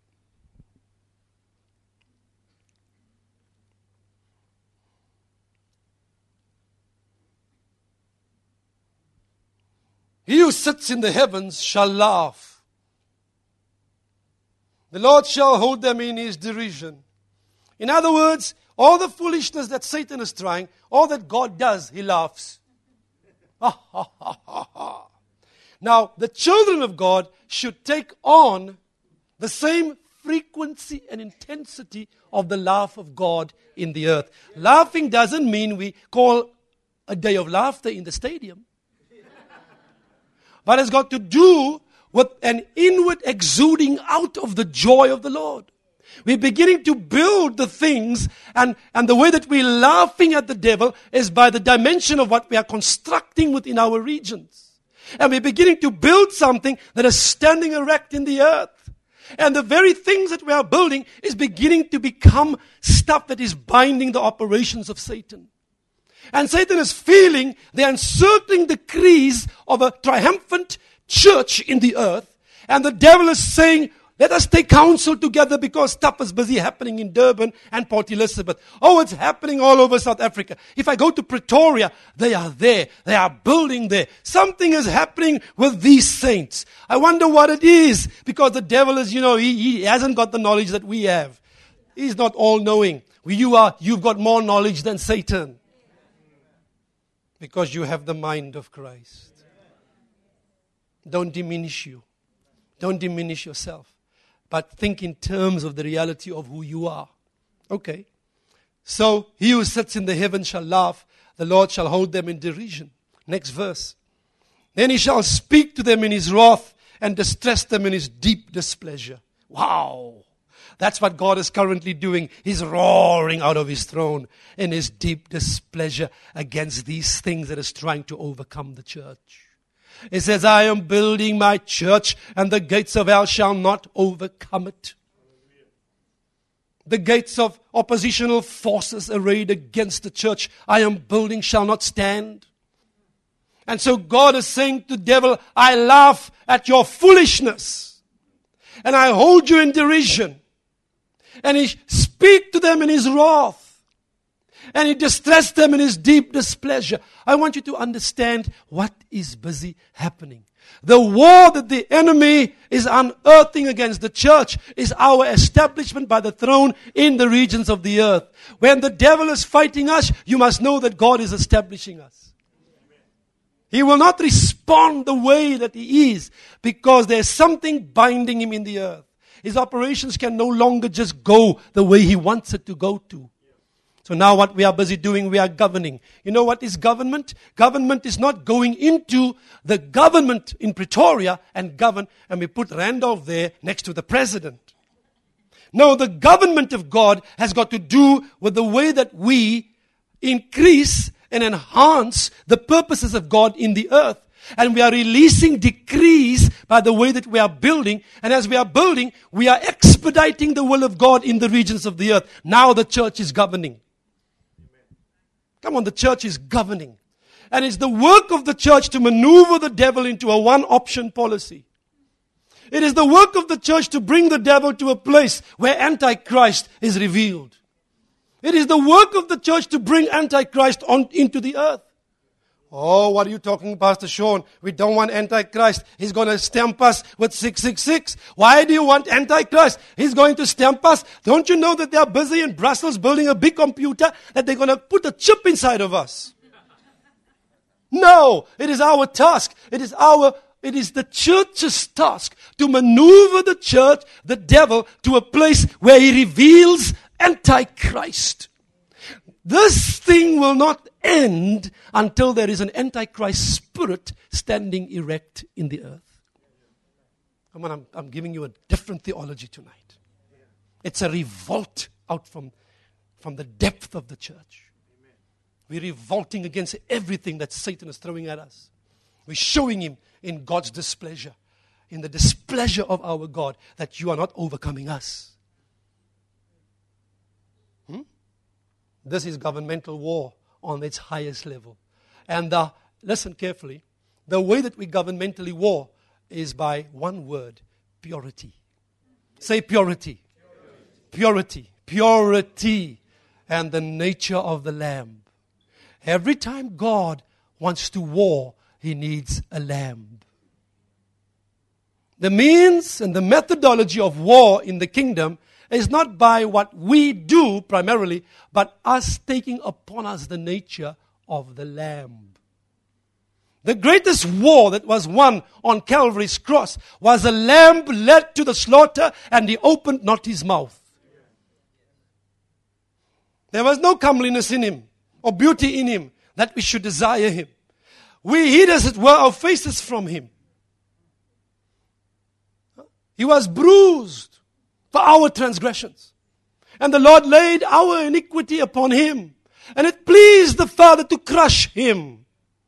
He who sits in the heavens shall laugh. The Lord shall hold them in His derision. In other words, all the foolishness that Satan is trying, all that God does, He laughs. Ha, ha, ha, ha, ha. Now, the children of God should take on the same frequency and intensity of the laugh of God in the earth. Laughing doesn't mean we call a day of laughter in the stadium. But it's got to do with an inward exuding out of the joy of the Lord. We're beginning to build the things, and, and the way that we're laughing at the devil is by the dimension of what we are constructing within our regions. And we're beginning to build something that is standing erect in the earth. And the very things that we are building is beginning to become stuff that is binding the operations of Satan. And Satan is feeling the encircling decrees of a triumphant church in the earth. And the devil is saying, let us take counsel together because stuff is busy happening in Durban and Port Elizabeth. Oh, it's happening all over South Africa. If I go to Pretoria, they are there. They are building there. Something is happening with these saints. I wonder what it is, because the devil is, you know, he, he hasn't got the knowledge that we have. He's not all-knowing. You are, you've got more knowledge than Satan. Because you have the mind of Christ. Don't diminish you. Don't diminish yourself. But think in terms of the reality of who you are. Okay. So, he who sits in the heavens shall laugh. The Lord shall hold them in derision. Next verse. Then He shall speak to them in His wrath and distress them in His deep displeasure. Wow. That's what God is currently doing. He's roaring out of His throne in His deep displeasure against these things that is trying to overcome the church. He says, I am building my church and the gates of hell shall not overcome it. The gates of oppositional forces arrayed against the church I am building shall not stand. And so God is saying to the devil, I laugh at your foolishness and I hold you in derision. And He speak to them in His wrath. And He distressed them in His deep displeasure. I want you to understand what is busy happening. The war that the enemy is unearthing against the church is our establishment by the throne in the regions of the earth. When the devil is fighting us, you must know that God is establishing us. He will not respond the way that he is because there's something binding him in the earth. His operations can no longer just go the way he wants it to go to. So now what we are busy doing, we are governing. You know what is government? Government is not going into the government in Pretoria and govern, and we put Randolph there next to the president. No, the government of God has got to do with the way that we increase and enhance the purposes of God in the earth. And we are releasing decrees by the way that we are building. And as we are building, we are expediting the will of God in the regions of the earth. Now the church is governing. Come on, the church is governing. And it's the work of the church to maneuver the devil into a one-option policy. It is the work of the church to bring the devil to a place where Antichrist is revealed. It is the work of the church to bring Antichrist on into the earth. Oh, what are you talking, Pastor Sean? We don't want Antichrist. He's going to stamp us with six six six. Why do you want Antichrist? He's going to stamp us. Don't you know that they are busy in Brussels building a big computer that they're going to put a chip inside of us? No, it is our task. It is our, it is the church's task to maneuver the church, the devil, to a place where he reveals Antichrist. This thing will not end until there is an Antichrist spirit standing erect in the earth. Come on, I'm, I'm giving you a different theology tonight. It's a revolt out from, from the depth of the church. We're revolting against everything that Satan is throwing at us. We're showing him in God's displeasure, in the displeasure of our God, that you are not overcoming us. Hmm? This is governmental war on its highest level. And uh, listen carefully, the way that we governmentally war is by one word, purity. Say purity. Purity. Purity. Purity. And the nature of the Lamb. Every time God wants to war, He needs a lamb. The means and the methodology of war in the kingdom is not by what we do primarily, but us taking upon us the nature of the lamb. The greatest war that was won on Calvary's cross was a lamb led to the slaughter, and He opened not His mouth. There was no comeliness in Him or beauty in Him that we should desire Him. We hid, as it were, our faces from Him. He was bruised for our transgressions, and the Lord laid our iniquity upon Him, and it pleased the Father to crush Him.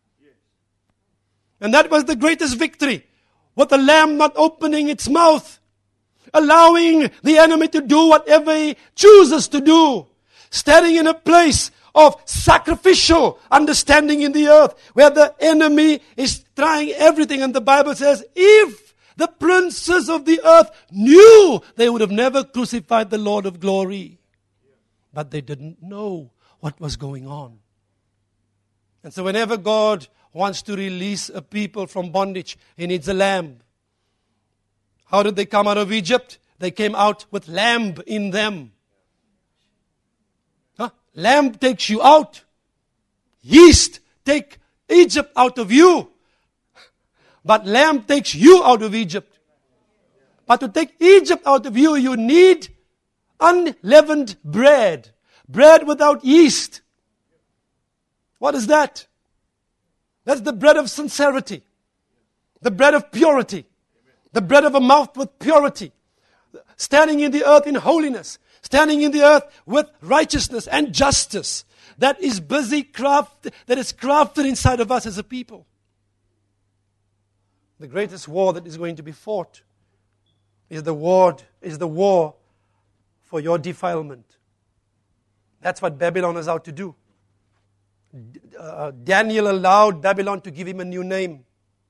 And that was the greatest victory, with the Lamb not opening its mouth, allowing the enemy to do whatever he chooses to do, standing in a place of sacrificial understanding in the earth, where the enemy is trying everything. And the Bible says, if the princes of the earth knew, they would have never crucified the Lord of glory. But they didn't know what was going on. And so whenever God wants to release a people from bondage, He needs a lamb. How did they come out of Egypt? They came out with lamb in them. Huh? Lamb takes you out. Yeast take Egypt out of you. But lamb takes you out of Egypt. But to take Egypt out of you, you need unleavened bread. Bread without yeast. What is that? That's the bread of sincerity. The bread of purity. The bread of a mouth with purity. Standing in the earth in holiness. Standing in the earth with righteousness and justice. That is busy craft, that is crafted inside of us as a people. The greatest war that is going to be fought is the war, is the war for your defilement. That's what Babylon is out to do. Uh, Daniel allowed Babylon to give him a new name.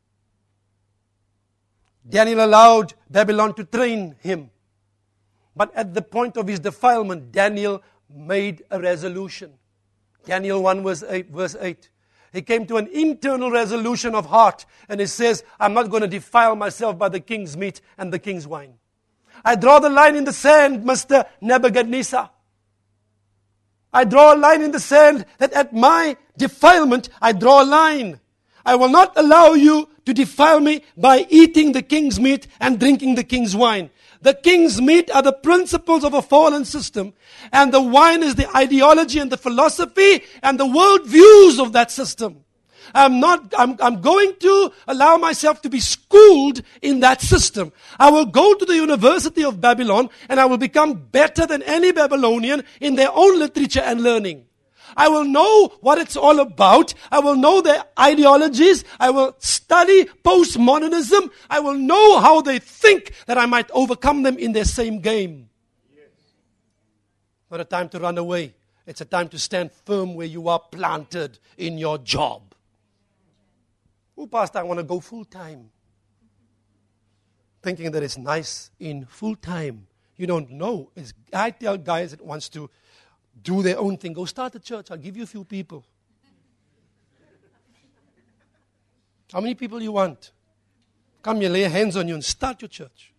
Daniel allowed Babylon to train him. But at the point of his defilement, Daniel made a resolution. Daniel one verse eight, verse eight. He came to an internal resolution of heart, and he says, I'm not going to defile myself by the king's meat and the king's wine. I draw the line in the sand, Mister Nebuchadnezzar. I draw a line in the sand that at my defilement, I draw a line. I will not allow you to defile me by eating the king's meat and drinking the king's wine. The king's meat are the principles of a fallen system, and the wine is the ideology and the philosophy and the world views of that system. I'm not, I'm, I'm going to allow myself to be schooled in that system. I will go to the University of Babylon, and I will become better than any Babylonian in their own literature and learning. I will know what it's all about. I will know their ideologies. I will study postmodernism. I will know how they think, that I might overcome them in their same game. Yes. Not a time to run away. It's a time to stand firm where you are planted in your job. Oh, Pastor, I want to go full time. Thinking that it's nice in full time. You don't know. It's, I tell guys that wants to do their own thing, go start a church. I'll give you a few people. How many people you want? Come here, lay hands on you and start your church.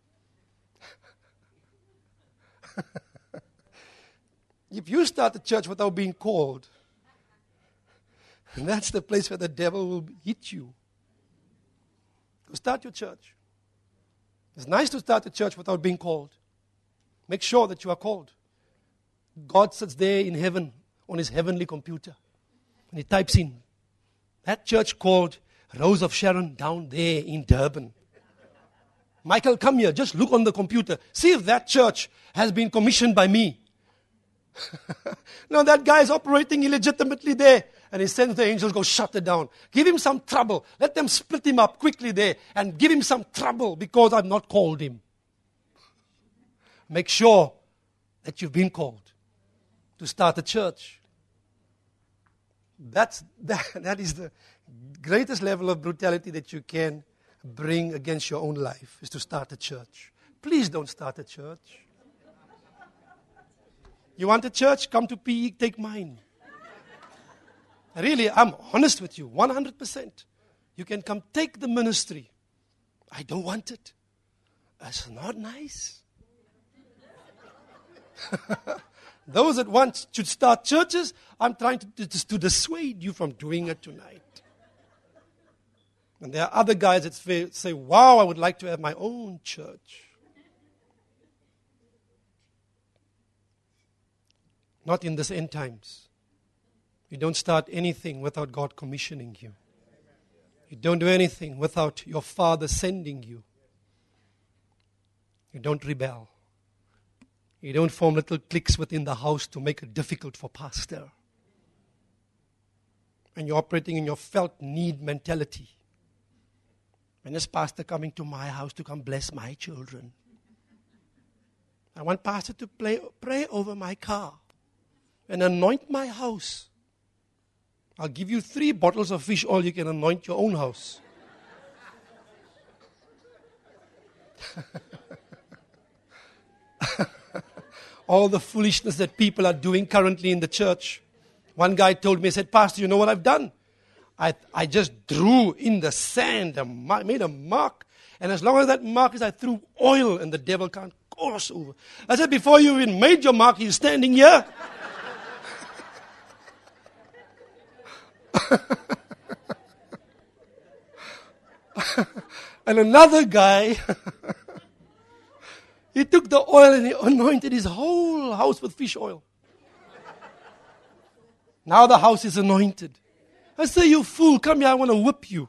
If you start a church without being called, that's the place where the devil will hit you. Go start your church. It's nice to start a church without being called. Make sure that you are called. God sits there in heaven on his heavenly computer. And he types in, that church called Rose of Sharon down there in Durban. Michael, come here. Just look on the computer. See if that church has been commissioned by me. No, that guy is operating illegitimately there. And he sends the angels, go shut it down. Give him some trouble. Let them split him up quickly there. And give him some trouble because I've not called him. Make sure that you've been called to start a church. That's, that, that is the greatest level of brutality that you can bring against your own life, is to start a church. Please don't start a church. You want a church? Come to P E, take mine. Really, I'm honest with you, one hundred percent. You can come take the ministry. I don't want it. It's not nice. Those that want to start churches, I'm trying to, to, to dissuade you from doing it tonight. And there are other guys that say, wow, I would like to have my own church. Not in this end times. You don't start anything without God commissioning you. You don't do anything without your Father sending you. You don't rebel. You don't form little cliques within the house to make it difficult for pastor. And you're operating in your felt need mentality. When is pastor coming to my house to come bless my children? I want pastor to play, pray over my car and anoint my house. I'll give you three bottles of fish oil. You can anoint your own house. All the foolishness that people are doing currently in the church. One guy told me, he said, Pastor, you know what I've done? I I just drew in the sand, a mark, made a mark. And as long as that mark is, I threw oil and the devil can't cross over. I said, before you even made your mark, he's standing here. And another guy, he took the oil and he anointed his whole house with fish oil. Now the house is anointed. I say, you fool, come here, I want to whip you.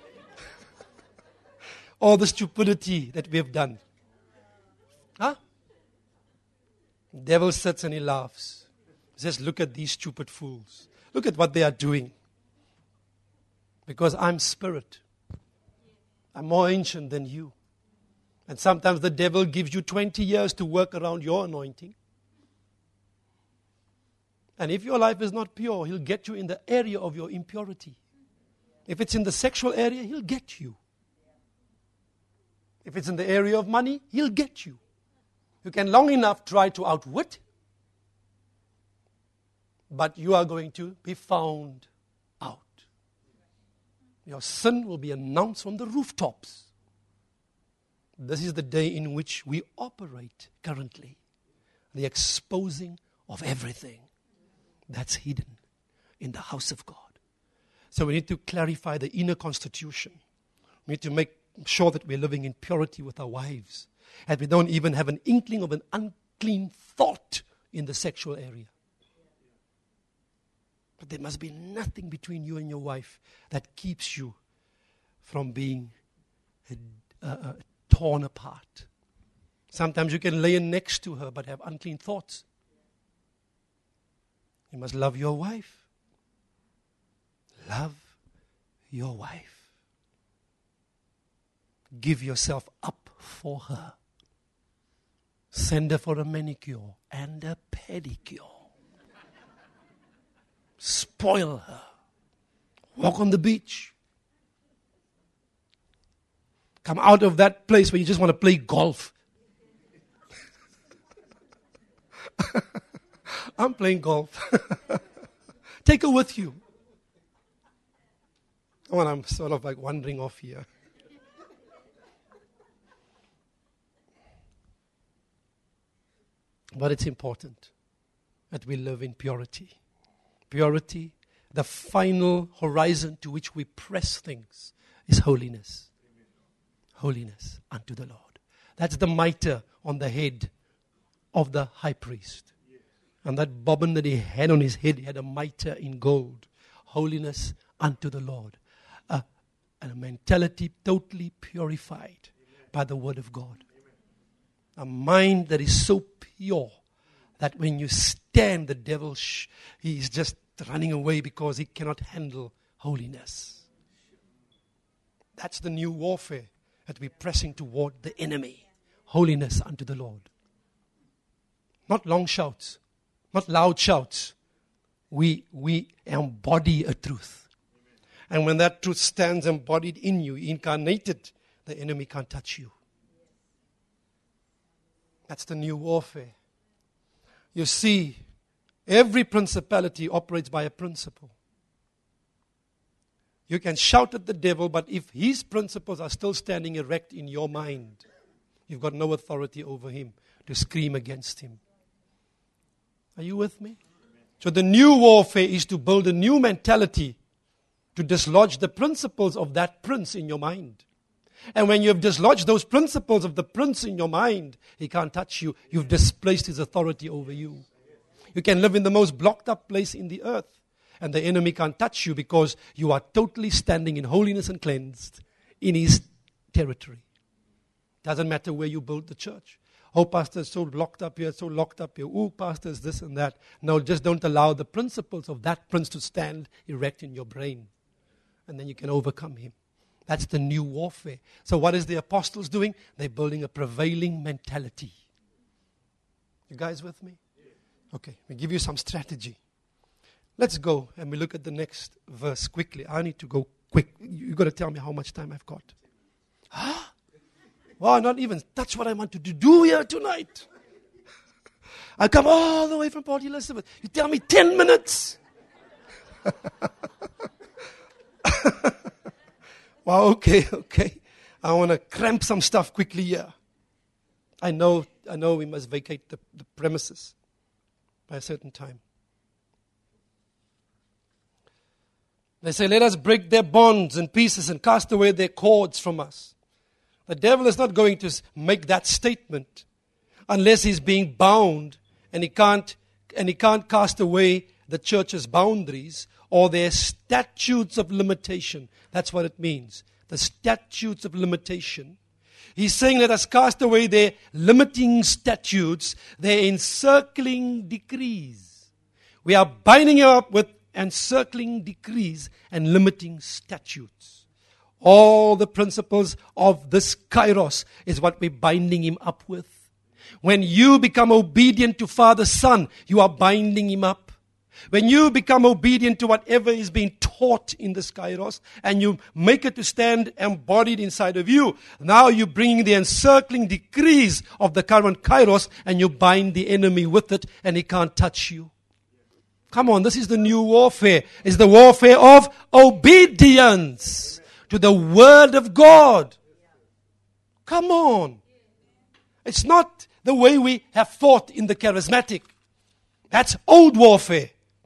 All the stupidity that we have done. Huh? The devil sits and he laughs. He says, look at these stupid fools. Look at what they are doing. Because I'm spirit. I'm more ancient than you. And sometimes the devil gives you twenty years to work around your anointing. And if your life is not pure, he'll get you in the area of your impurity. If it's in the sexual area, he'll get you. If it's in the area of money, he'll get you. You can long enough try to outwit, but you are going to be found out. Your sin will be announced from the rooftops. This is the day in which we operate currently. The exposing of everything that's hidden in the house of God. So we need to clarify the inner constitution. We need to make sure that we're living in purity with our wives. And we don't even have an inkling of an unclean thought in the sexual area. But there must be nothing between you and your wife that keeps you from being uh, uh, torn apart. Sometimes you can lay next to her but have unclean thoughts. You must love your wife. Love your wife. Give yourself up for her. Send her for a manicure and a pedicure. Spoil her. Walk on the beach. Come out of that place where you just want to play golf. I'm playing golf. Take her with you. Oh, and I'm sort of like wandering off here. But it's important that we live in purity. Purity, the final horizon to which we press things, is holiness. Amen. Holiness unto the Lord. That's the mitre on the head of the high priest. Yes. And that bobbin that he had on his head, he had a mitre in gold. Holiness unto the Lord. Uh, and a mentality totally purified Amen. By the word of God. Amen. A mind that is so pure that when you stand, the devil, sh- he's just running away because he cannot handle holiness. That's the new warfare that we're pressing toward the enemy. Holiness unto the Lord. Not long shouts, not loud shouts. We, we embody a truth. And when that truth stands embodied in you, incarnated, the enemy can't touch you. That's the new warfare. You see, every principality operates by a principle. You can shout at the devil, but if his principles are still standing erect in your mind, you've got no authority over him to scream against him. Are you with me? So the new warfare is to build a new mentality to dislodge the principles of that prince in your mind. And when you have dislodged those principles of the prince in your mind, he can't touch you. You've displaced his authority over you. You can live in the most blocked up place in the earth, and the enemy can't touch you because you are totally standing in holiness and cleansed in his territory. Doesn't matter where you build the church. Oh, pastor, it's so locked up here, so locked up here. Oh, pastor, is this and that. No, just don't allow the principles of that prince to stand erect in your brain. And then you can overcome him. That's the new warfare. So what is the apostles doing? They're building a prevailing mentality. You guys with me? Okay, we give you some strategy. Let's go and we look at the next verse quickly. I need to go quick. You've got to tell me how much time I've got. Huh? Well, not even touch what I want to do here tonight. I come all the way from Port Elizabeth. You tell me ten minutes. Well, okay, okay. I want to cramp some stuff quickly here. I know, I know we must vacate the, the premises by a certain time. They say, let us break their bonds in pieces and cast away their cords from us. The devil is not going to make that statement unless he's being bound and he can't, and he can't cast away the church's boundaries or their statutes of limitation. That's what it means. The statutes of limitation. He's saying, let us cast away their limiting statutes, their encircling decrees. We are binding you up with encircling decrees and limiting statutes. All the principles of this kairos is what we're binding him up with. When you become obedient to Father, Son, you are binding him up. When you become obedient to whatever is being taught in this kairos and you make it to stand embodied inside of you, now you're bringing the encircling decrees of the current kairos and you bind the enemy with it and he can't touch you. Come on, this is the new warfare. It's the warfare of obedience to the word of God. Come on. It's not the way we have fought in the charismatic. That's old warfare.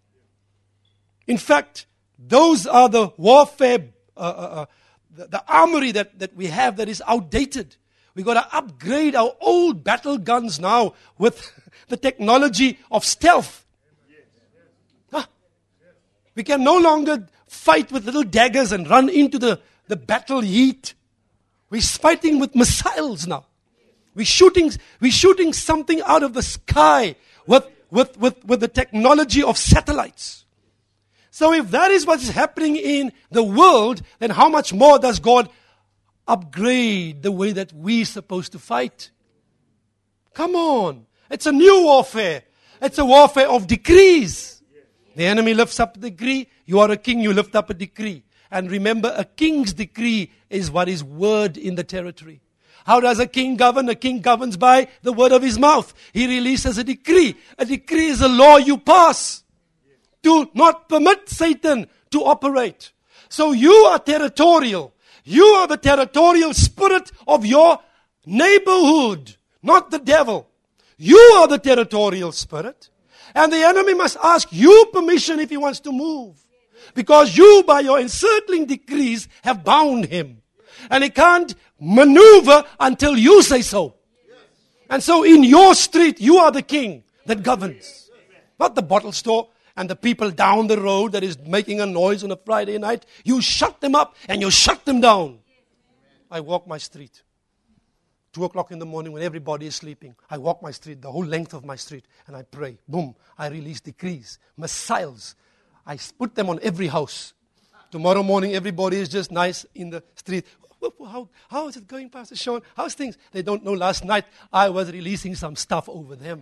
In fact, those are the warfare, uh, uh, uh, the, the armory that, that we have that is outdated. We've got to upgrade our old battle guns now with the technology of stealth. Huh? We can no longer fight with little daggers and run into the, the battle heat. We're fighting with missiles now. We're shooting, we're shooting something out of the sky with, with, with, with the technology of satellites. So if that is what is happening in the world, then how much more does God upgrade the way that we're supposed to fight? Come on. It's a new warfare. It's a warfare of decrees. The enemy lifts up a decree. You are a king, you lift up a decree. And remember, a king's decree is what is word in the territory. How does a king govern? A king governs by the word of his mouth. He releases a decree. A decree is a law you pass to not permit Satan to operate. So you are territorial. You are the territorial spirit of your neighborhood, not the devil. You are the territorial spirit. And the enemy must ask you permission if he wants to move. Because you, by your encircling decrees, have bound him. And he can't maneuver until you say so. And so in your street, you are the king that governs. Not the bottle store and the people down the road that is making a noise on a Friday night. You shut them up and you shut them down. I walk my street. Two o'clock in the morning when everybody is sleeping. I walk my street, the whole length of my street, and I pray. Boom. I release decrees, missiles. I put them on every house. Tomorrow morning, everybody is just nice in the street. How, how is it going, Pastor Sean? How's things? They don't know. Last night, I was releasing some stuff over them.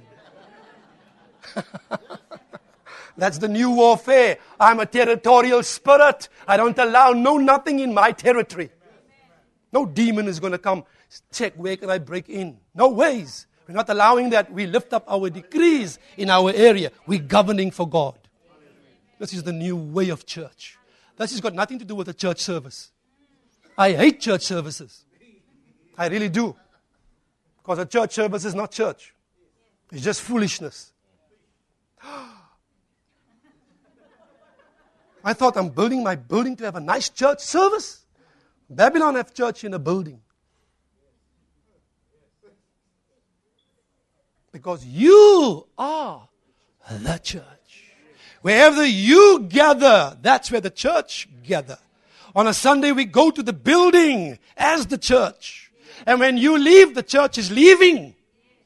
That's the new warfare. I'm a territorial spirit. I don't allow no nothing in my territory. No demon is going to come check where can I break in. No ways. We're not allowing that. We lift up our decrees in our area. We're governing for God. This is the new way of church. This has got nothing to do with a church service. I hate church services. I really do. Because a church service is not church. It's just foolishness. I thought I'm building my building to have a nice church service. Babylon have church in a building. Because you are the church. Wherever you gather, that's where the church gather. On a Sunday, we go to the building as the church. And when you leave, the church is leaving.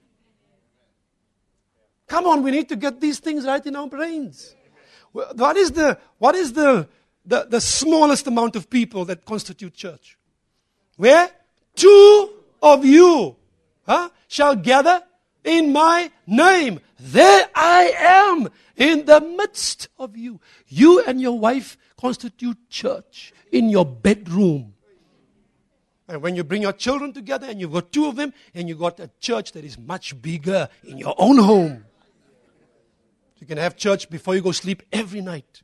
Come on, we need to get these things right in our brains. What is the what is the, the, the smallest amount of people that constitute church? Where two of you huh, shall gather in my name. There I am in the midst of you. You and your wife constitute church in your bedroom. And when you bring your children together and you've got two of them, and you've got a church that is much bigger in your own home. You can have church before you go sleep every night.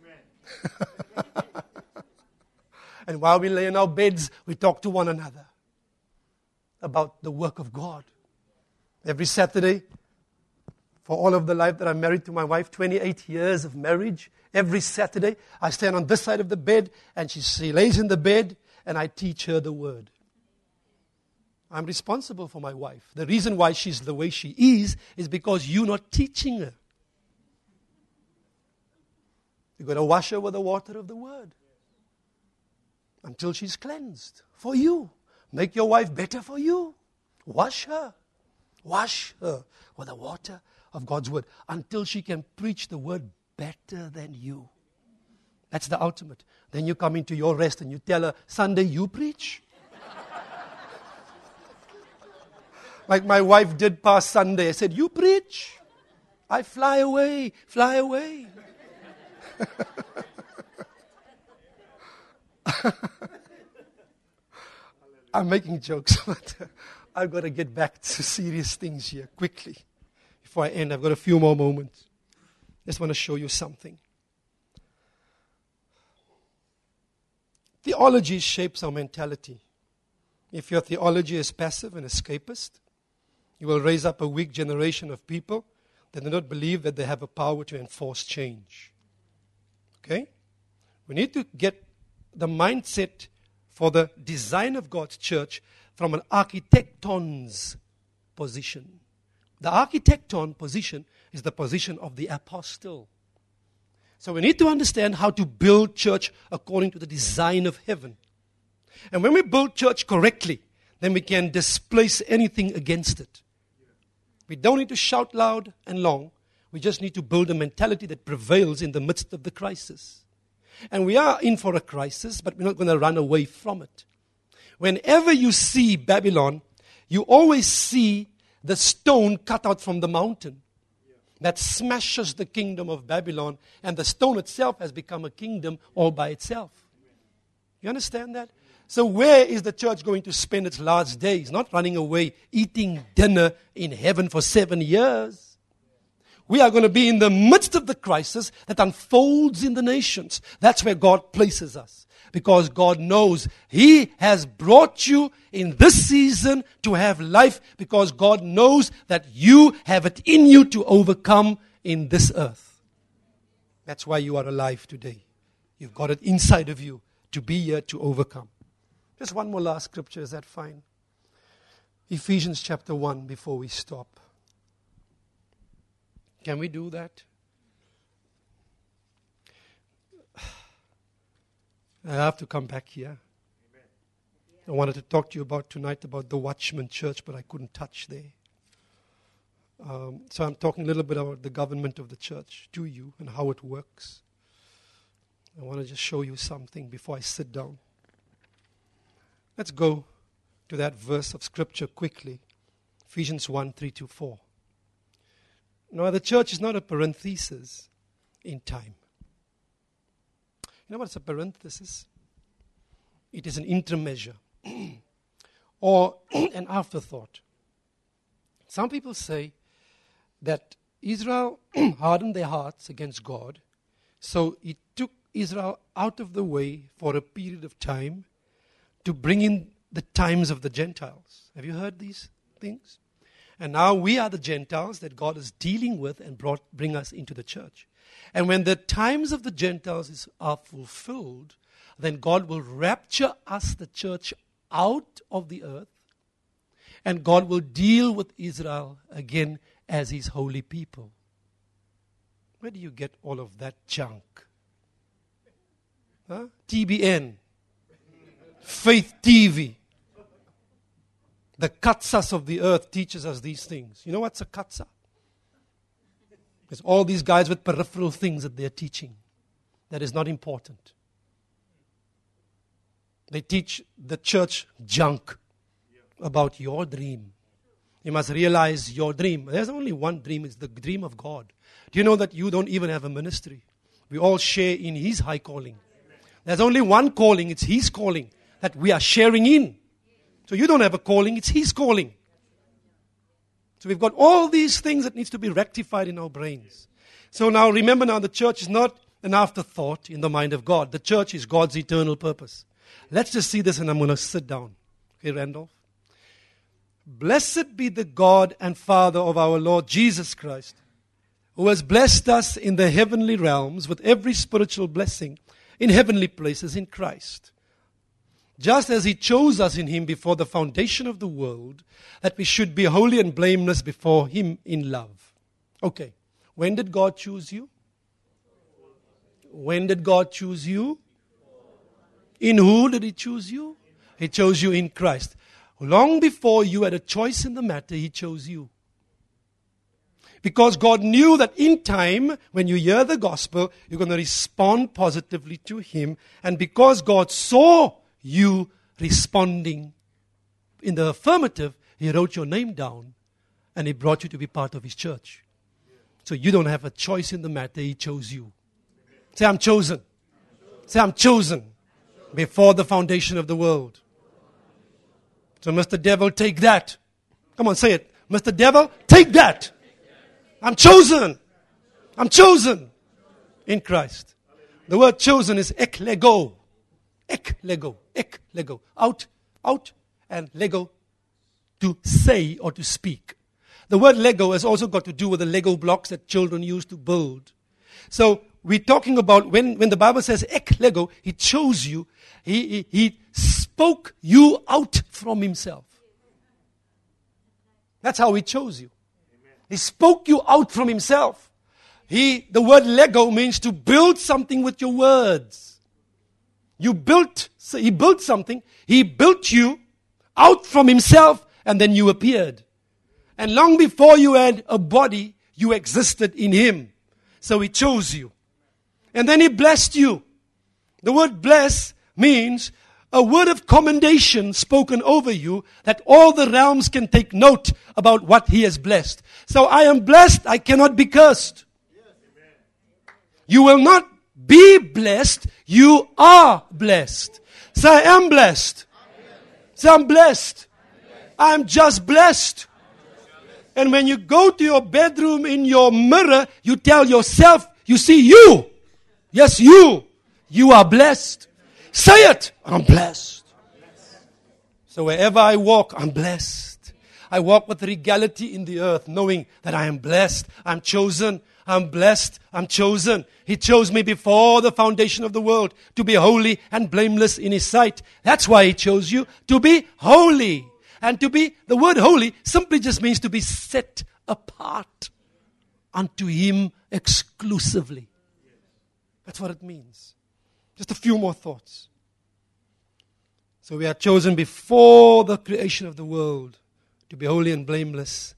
And while we lay in our beds, we talk to one another about the work of God. Every Saturday, for all of the life that I'm married to my wife, twenty-eight years of marriage, every Saturday, I stand on this side of the bed, and she, she lays in the bed, and I teach her the word. I'm responsible for my wife. The reason why she's the way she is, is because you're not teaching her. You've got to wash her with the water of the word until she's cleansed for you. Make your wife better for you. Wash her. Wash her with the water of God's word until she can preach the word better than you. That's the ultimate. Then you come into your rest and you tell her, Sunday you preach. Like my wife did past Sunday. I said, you preach. I fly away, fly away. I'm making jokes, but I've got to get back to serious things here quickly. Before I end, I've got a few more moments. Just want to show you something. Theology shapes our mentality. If your theology is passive and escapist, you will raise up a weak generation of people that do not believe that they have a power to enforce change. Okay? We need to get the mindset for the design of God's church from an architecton's position. The architecton position is the position of the apostle. So we need to understand how to build church according to the design of heaven. And when we build church correctly, then we can displace anything against it. We don't need to shout loud and long. We just need to build a mentality that prevails in the midst of the crisis. And we are in for a crisis, but we're not going to run away from it. Whenever you see Babylon, you always see the stone cut out from the mountain that smashes the kingdom of Babylon, and the stone itself has become a kingdom all by itself. You understand that? So where is the church going to spend its last days? Not running away, eating dinner in heaven for seven years. We are going to be in the midst of the crisis that unfolds in the nations. That's where God places us. Because God knows He has brought you in this season to have life. Because God knows that you have it in you to overcome in this earth. That's why you are alive today. You've got it inside of you to be here to overcome. Just one more last scripture, is that fine? Ephesians chapter one before we stop. Can we do that? I have to come back here. I wanted to talk to you about tonight about the Watchman Church, but I couldn't touch there. Um, so I'm talking a little bit about the government of the church to you and how it works. I want to just show you something before I sit down. Let's go to that verse of Scripture quickly. Ephesians one, three to four. Now, the church is not a parenthesis in time. You know what's a parenthesis? It is an intermeasure or an afterthought. Some people say that Israel hardened their hearts against God, so He took Israel out of the way for a period of time to bring in the times of the Gentiles. Have you heard these things? And now we are the Gentiles that God is dealing with and brought bring us into the church. And when the times of the Gentiles is, are fulfilled, then God will rapture us, the church, out of the earth. And God will deal with Israel again as His holy people. Where do you get all of that junk? Huh? T B N. Faith T V. The katsas of the earth teaches us these things. You know what's a katsa? It's all these guys with peripheral things that they're teaching. That is not important. They teach the church junk about your dream. You must realize your dream. There's only one dream. It's the dream of God. Do you know that you don't even have a ministry? We all share in His high calling. There's only one calling. It's His calling that we are sharing in. So you don't have a calling, it's His calling. So we've got all these things that needs to be rectified in our brains. So now remember now, the church is not an afterthought in the mind of God. The church is God's eternal purpose. Let's just see this and I'm going to sit down. Okay, Randolph? Blessed be the God and Father of our Lord Jesus Christ, who has blessed us in the heavenly realms with every spiritual blessing in heavenly places in Christ. Just as He chose us in Him before the foundation of the world, that we should be holy and blameless before Him in love. Okay, when did God choose you? When did God choose you? In who did He choose you? He chose you in Christ. Long before you had a choice in the matter, He chose you. Because God knew that in time, when you hear the gospel, you're going to respond positively to Him. And because God saw you responding in the affirmative, He wrote your name down and He brought you to be part of His church. So you don't have a choice in the matter. He chose you. Say, I'm chosen. Say, I'm chosen before the foundation of the world. So Mister Devil, take that. Come on, say it. Mister Devil, take that. I'm chosen. I'm chosen in Christ. The word chosen is eklego. Ek lego, ek lego, out, out, and lego, to say or to speak. The word Lego has also got to do with the Lego blocks that children use to build. So we're talking about when, when the Bible says ek lego, He chose you, he, he, he spoke you out from Himself. That's how He chose you. He spoke you out from Himself. He, the word Lego means to build something with your words. You built, so He built something. He built you out from Himself, and then you appeared. And long before you had a body, you existed in Him. So He chose you. And then He blessed you. The word bless means a word of commendation spoken over you, that all the realms can take note about what He has blessed. So I am blessed, I cannot be cursed. You will not be blessed, you are blessed. Say, I am blessed. Say, I'm blessed. I'm just blessed. And when you go to your bedroom in your mirror, you tell yourself, you see you. Yes, you. You are blessed. Say it. I'm blessed. So wherever I walk, I'm blessed. I walk with regality in the earth, knowing that I am blessed. I'm chosen. I'm blessed. I'm chosen. He chose me before the foundation of the world to be holy and blameless in His sight. That's why He chose you, to be holy. And to be, the word holy simply just means to be set apart unto Him exclusively. That's what it means. Just a few more thoughts. So we are chosen before the creation of the world to be holy and blameless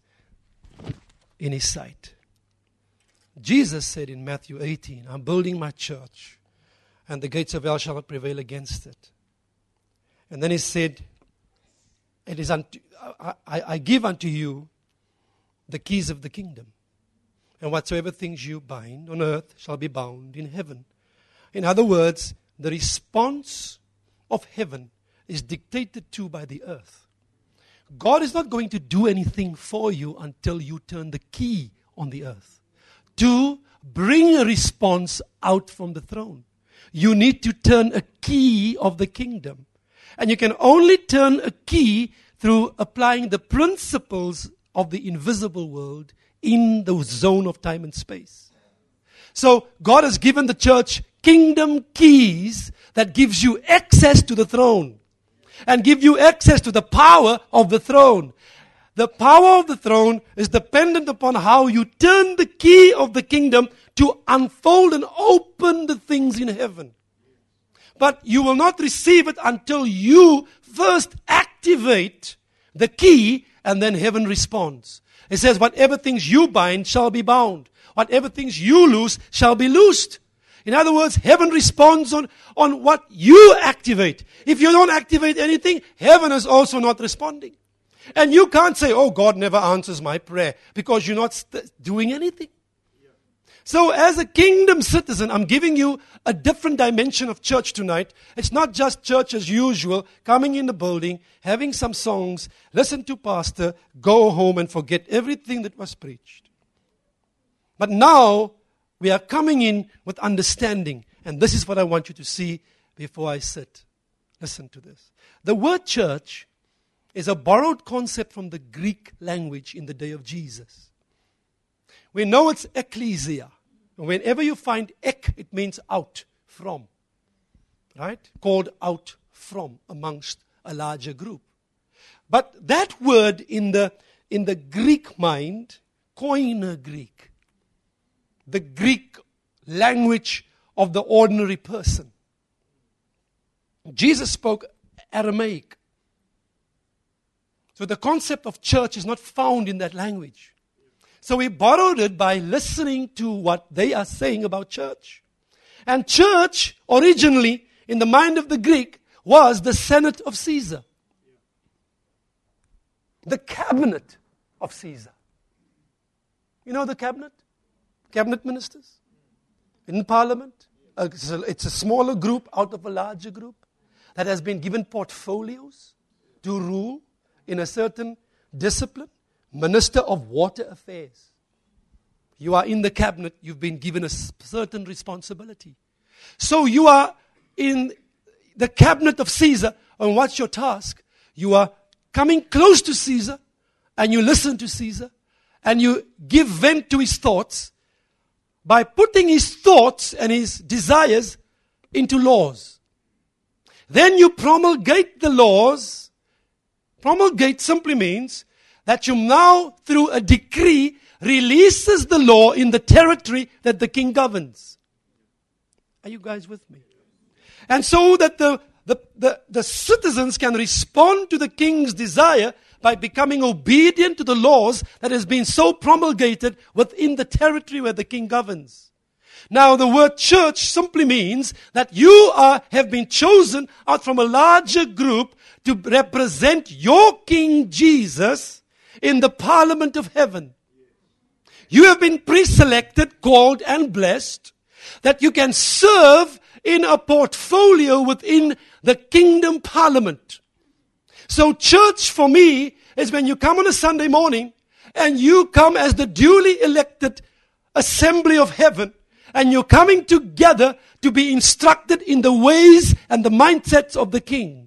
in His sight. Jesus said in Matthew eighteen, I'm building my church, and the gates of hell shall not prevail against it. And then He said, It is unto, I, I, I give unto you the keys of the kingdom. And whatsoever things you bind on earth shall be bound in heaven. In other words, the response of heaven is dictated to by the earth. God is not going to do anything for you until you turn the key on the earth to bring a response out from the throne. You need to turn a key of the kingdom. And you can only turn a key through applying the principles of the invisible world in the zone of time and space. So God has given the church kingdom keys that gives you access to the throne and give you access to the power of the throne. The power of the throne is dependent upon how you turn the key of the kingdom to unfold and open the things in heaven. But you will not receive it until you first activate the key, and then heaven responds. It says, whatever things you bind shall be bound. Whatever things you loose shall be loosed. In other words, heaven responds on, on what you activate. If you don't activate anything, heaven is also not responding. And you can't say, oh, God never answers my prayer, because you're not st- doing anything. So as a kingdom citizen, I'm giving you a different dimension of church tonight. It's not just church as usual, coming in the building, having some songs, listen to pastor, go home and forget everything that was preached. But now we are coming in with understanding. And this is what I want you to see before I sit. Listen to this. The word church is a borrowed concept from the Greek language in the day of Jesus. We know it's ecclesia. Whenever you find ek, it means out, from. Right? Called out from, amongst a larger group. But that word in the, in the Greek mind, koine Greek, the Greek language of the ordinary person. Jesus spoke Aramaic. So the concept of church is not found in that language. So we borrowed it by listening to what they are saying about church. And church, originally, in the mind of the Greek, was the Senate of Caesar. The cabinet of Caesar. You know the cabinet? Cabinet ministers? In parliament? It's a, it's a smaller group out of a larger group that has been given portfolios to rule in a certain discipline. Minister of Water Affairs. You are in the cabinet, you've been given a certain responsibility. So you are in the cabinet of Caesar, and what's your task? You are coming close to Caesar, and you listen to Caesar, and you give vent to his thoughts by putting his thoughts and his desires into laws. Then you promulgate the laws. Promulgate simply means that you now, through a decree, releases the law in the territory that the king governs. Are you guys with me? And so that the, the, the, the citizens can respond to the king's desire by becoming obedient to the laws that has been so promulgated within the territory where the king governs. Now, the word church simply means that you are, have been chosen out from a larger group to represent your King Jesus in the parliament of heaven. You have been pre-selected, called, and blessed that you can serve in a portfolio within the kingdom parliament. So church for me is when you come on a Sunday morning and you come as the duly elected assembly of heaven, and you're coming together to be instructed in the ways and the mindsets of the King.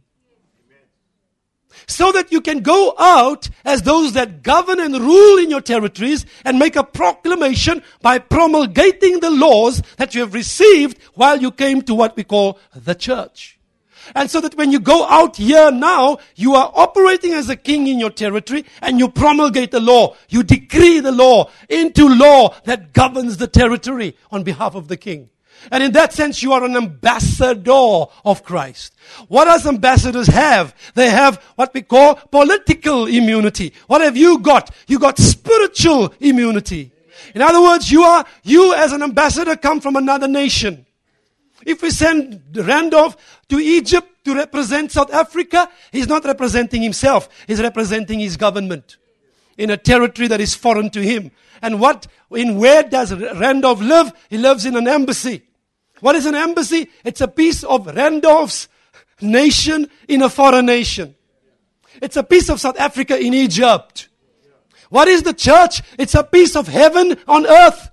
So that you can go out as those that govern and rule in your territories and make a proclamation by promulgating the laws that you have received while you came to what we call the church. And so that when you go out here now, you are operating as a king in your territory and you promulgate the law. You decree the law into law that governs the territory on behalf of the king. And in that sense, you are an ambassador of Christ. What does ambassadors have? They have what we call political immunity. What have you got? You got spiritual immunity. In other words, you are, you as an ambassador come from another nation. If we send Randolph to Egypt to represent South Africa, he's not representing himself. He's representing his government in a territory that is foreign to him. And what, in where does Randolph live? He lives in an embassy. What is an embassy? It's a piece of Randolph's nation in a foreign nation. It's a piece of South Africa in Egypt. What is the church? It's a piece of heaven on earth.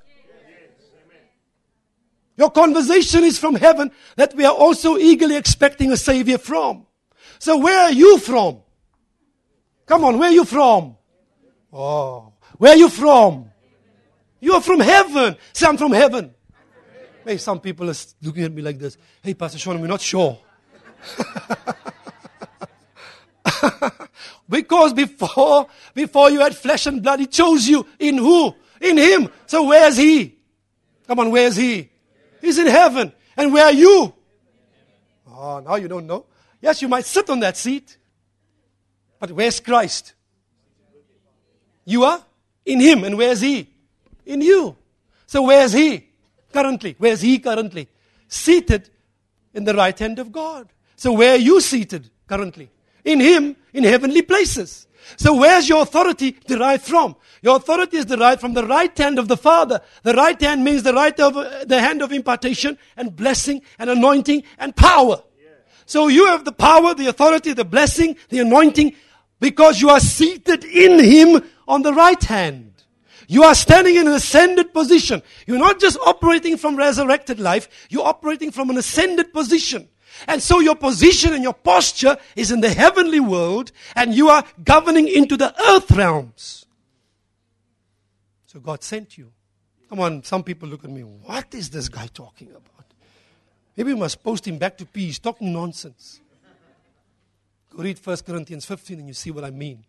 Your conversation is from heaven that we are also eagerly expecting a Savior from. So where are you from? Come on, where are you from? Oh, where are you from? You are from heaven. Say, I'm from heaven. Hey, some people are looking at me like this. Hey, Pastor Sean, we're not sure. Because before, before you had flesh and blood, He chose you. In who? In Him. So where's He? Come on, where's He? He's in heaven. And where are you? Oh, now you don't know. Yes, you might sit on that seat. But where's Christ? You are in Him. And where's He? In you. So where's He currently? Where's He currently? Seated in the right hand of God. So where are you seated currently? In Him, in heavenly places. So where's your authority derived from? Your authority is derived from the right hand of the Father. The right hand means the right of uh, the hand of impartation and blessing and anointing and power. Yeah. So you have the power, the authority, the blessing, the anointing, because you are seated in Him on the right hand. You are standing in an ascended position. You're not just operating from resurrected life. You're operating from an ascended position. And so your position and your posture is in the heavenly world, and you are governing into the earth realms. So God sent you. Come on, some people look at me, what is this guy talking about? Maybe we must post him back to P. He's talking nonsense. Go read First Corinthians fifteen and you see what I mean.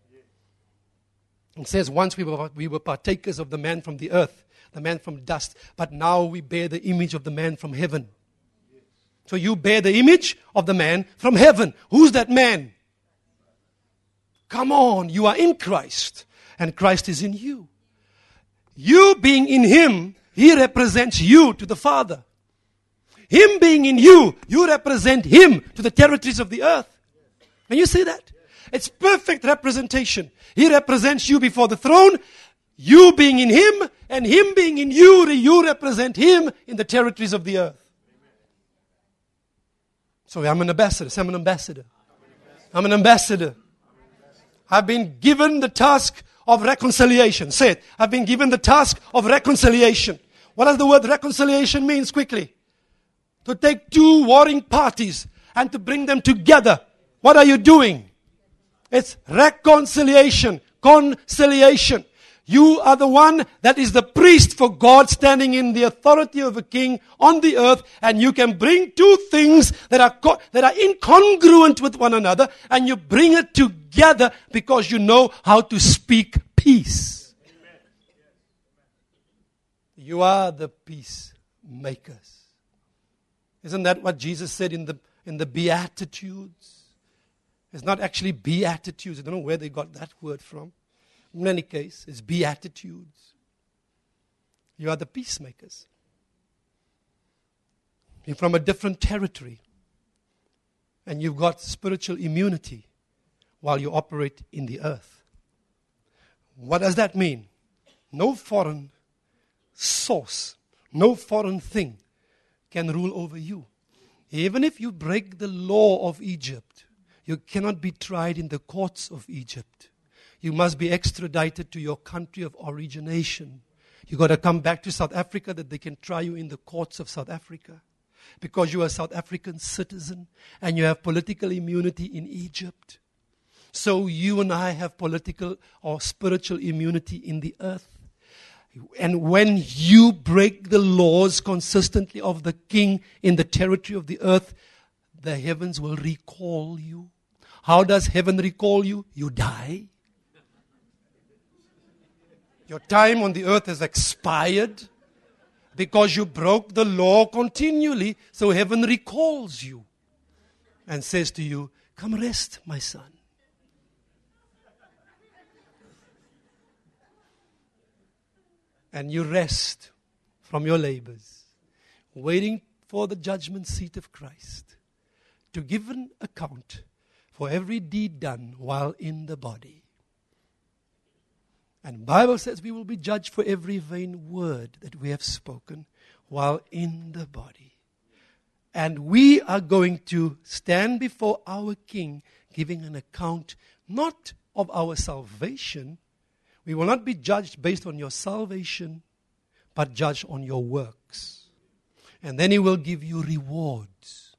It says, once we were, we were partakers of the man from the earth, the man from dust, but now we bear the image of the man from heaven. So you bear the image of the man from heaven. Who's that man? Come on, you are in Christ, and Christ is in you. You being in Him, He represents you to the Father. Him being in you, you represent Him to the territories of the earth. Can you see that? It's perfect representation. He represents you before the throne, you being in Him, and Him being in you, you represent Him in the territories of the earth. So I'm an ambassador. Say, I'm an ambassador. I'm an ambassador. I've been given the task of reconciliation. Say it. I've been given the task of reconciliation. What does the word reconciliation means quickly? To take two warring parties and to bring them together. What are you doing? It's reconciliation. Conciliation. You are the one that is the priest for God, standing in the authority of a king on the earth, and you can bring two things that are co- that are incongruent with one another, and you bring it together because you know how to speak peace. Amen. You are the peacemakers. Isn't that what Jesus said in the in the Beatitudes? It's not actually Beatitudes. I don't know where they got that word from. In any case, it's Beatitudes. You are the peacemakers. You're from a different territory. And you've got spiritual immunity while you operate in the earth. What does that mean? No foreign source, no foreign thing can rule over you. Even if you break the law of Egypt, you cannot be tried in the courts of Egypt. You must be extradited to your country of origination. You got to come back to South Africa that they can try you in the courts of South Africa. Because you are a South African citizen and you have political immunity in Egypt. So you and I have political or spiritual immunity in the earth. And when you break the laws consistently of the king in the territory of the earth, the heavens will recall you. How does heaven recall you? You die. Your time on the earth has expired because you broke the law continually. So heaven recalls you and says to you, come rest, my son. And you rest from your labors, waiting for the judgment seat of Christ to give an account for every deed done while in the body. And the Bible says we will be judged for every vain word that we have spoken while in the body. And we are going to stand before our King giving an account not of our salvation. We will not be judged based on your salvation, but judged on your works. And then He will give you rewards.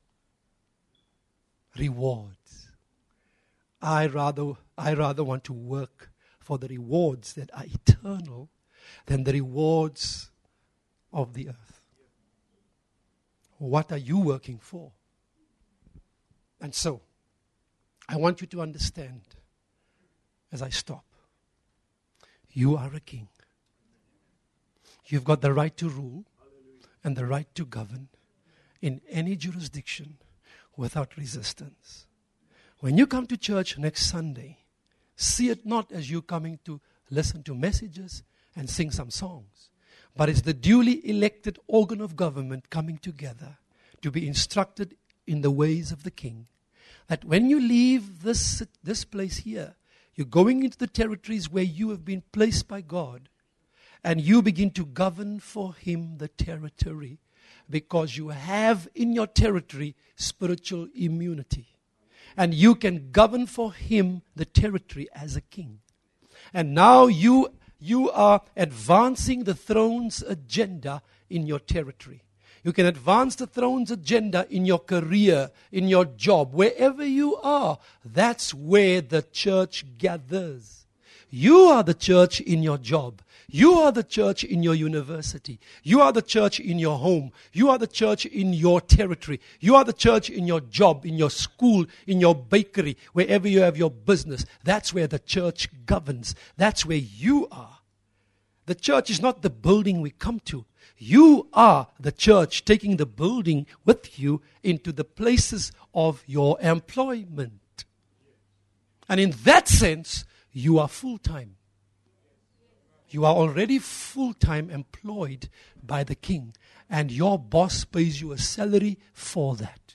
Rewards. I rather, I rather want to work for the rewards that are eternal than the rewards of the earth. What are you working for? And so, I want you to understand as I stop. You are a king. You've got the right to rule and the right to govern in any jurisdiction without resistance. When you come to church next Sunday, see it not as you coming to listen to messages and sing some songs, but it's the duly elected organ of government coming together to be instructed in the ways of the king. That when you leave this, this place here, you're going into the territories where you have been placed by God, and you begin to govern for Him the territory because you have in your territory spiritual immunity. And you can govern for Him the territory as a king. And now you, you are advancing the throne's agenda in your territory. You can advance the throne's agenda in your career, in your job, wherever you are. That's where the church gathers. You are the church in your job. You are the church in your university. You are the church in your home. You are the church in your territory. You are the church in your job, in your school, in your bakery, wherever you have your business. That's where the church governs. That's where you are. The church is not the building we come to. You are the church taking the building with you into the places of your employment. And in that sense, you are full-time. You are already full-time employed by the king. And your boss pays you a salary for that.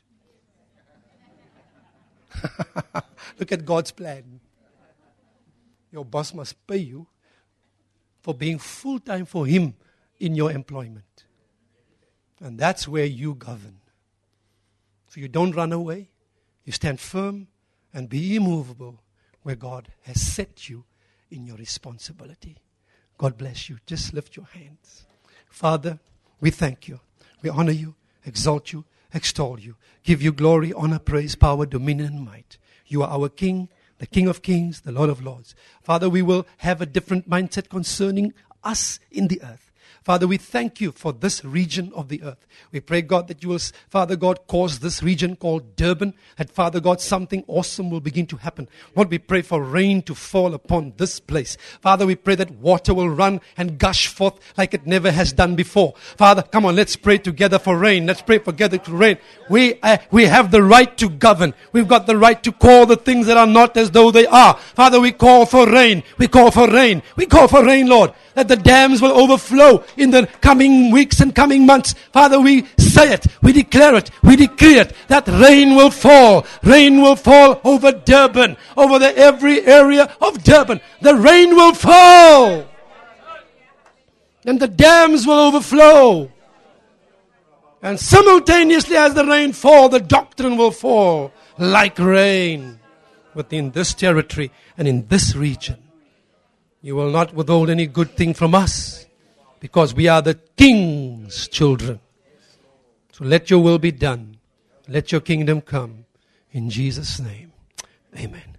Look at God's plan. Your boss must pay you for being full-time for Him in your employment. And that's where you govern. So you don't run away. You stand firm and be immovable where God has set you in your responsibility. God bless you. Just lift your hands. Father, we thank you. We honor you, exalt you, extol you, give you glory, honor, praise, power, dominion, and might. You are our King, the King of kings, the Lord of lords. Father, we will have a different mindset concerning us in the earth. Father, we thank you for this region of the earth. We pray, God, that you will, Father God, cause this region called Durban, that, Father God, something awesome will begin to happen. Lord, we pray for rain to fall upon this place. Father, we pray that water will run and gush forth like it never has done before. Father, come on, let's pray together for rain. Let's pray together for rain. We, uh, we have the right to govern. We've got the right to call the things that are not as though they are. Father, we call for rain. We call for rain. We call for rain, Lord, that the dams will overflow in the coming weeks and coming months. Father, we say it, we declare it, we decree it, that rain will fall. Rain will fall over Durban, over the every area of Durban. The rain will fall. And the dams will overflow. And simultaneously as the rain falls, the doctrine will fall like rain within this territory and in this region. You will not withhold any good thing from us because we are the King's children. So let your will be done. Let your kingdom come. In Jesus' name, amen.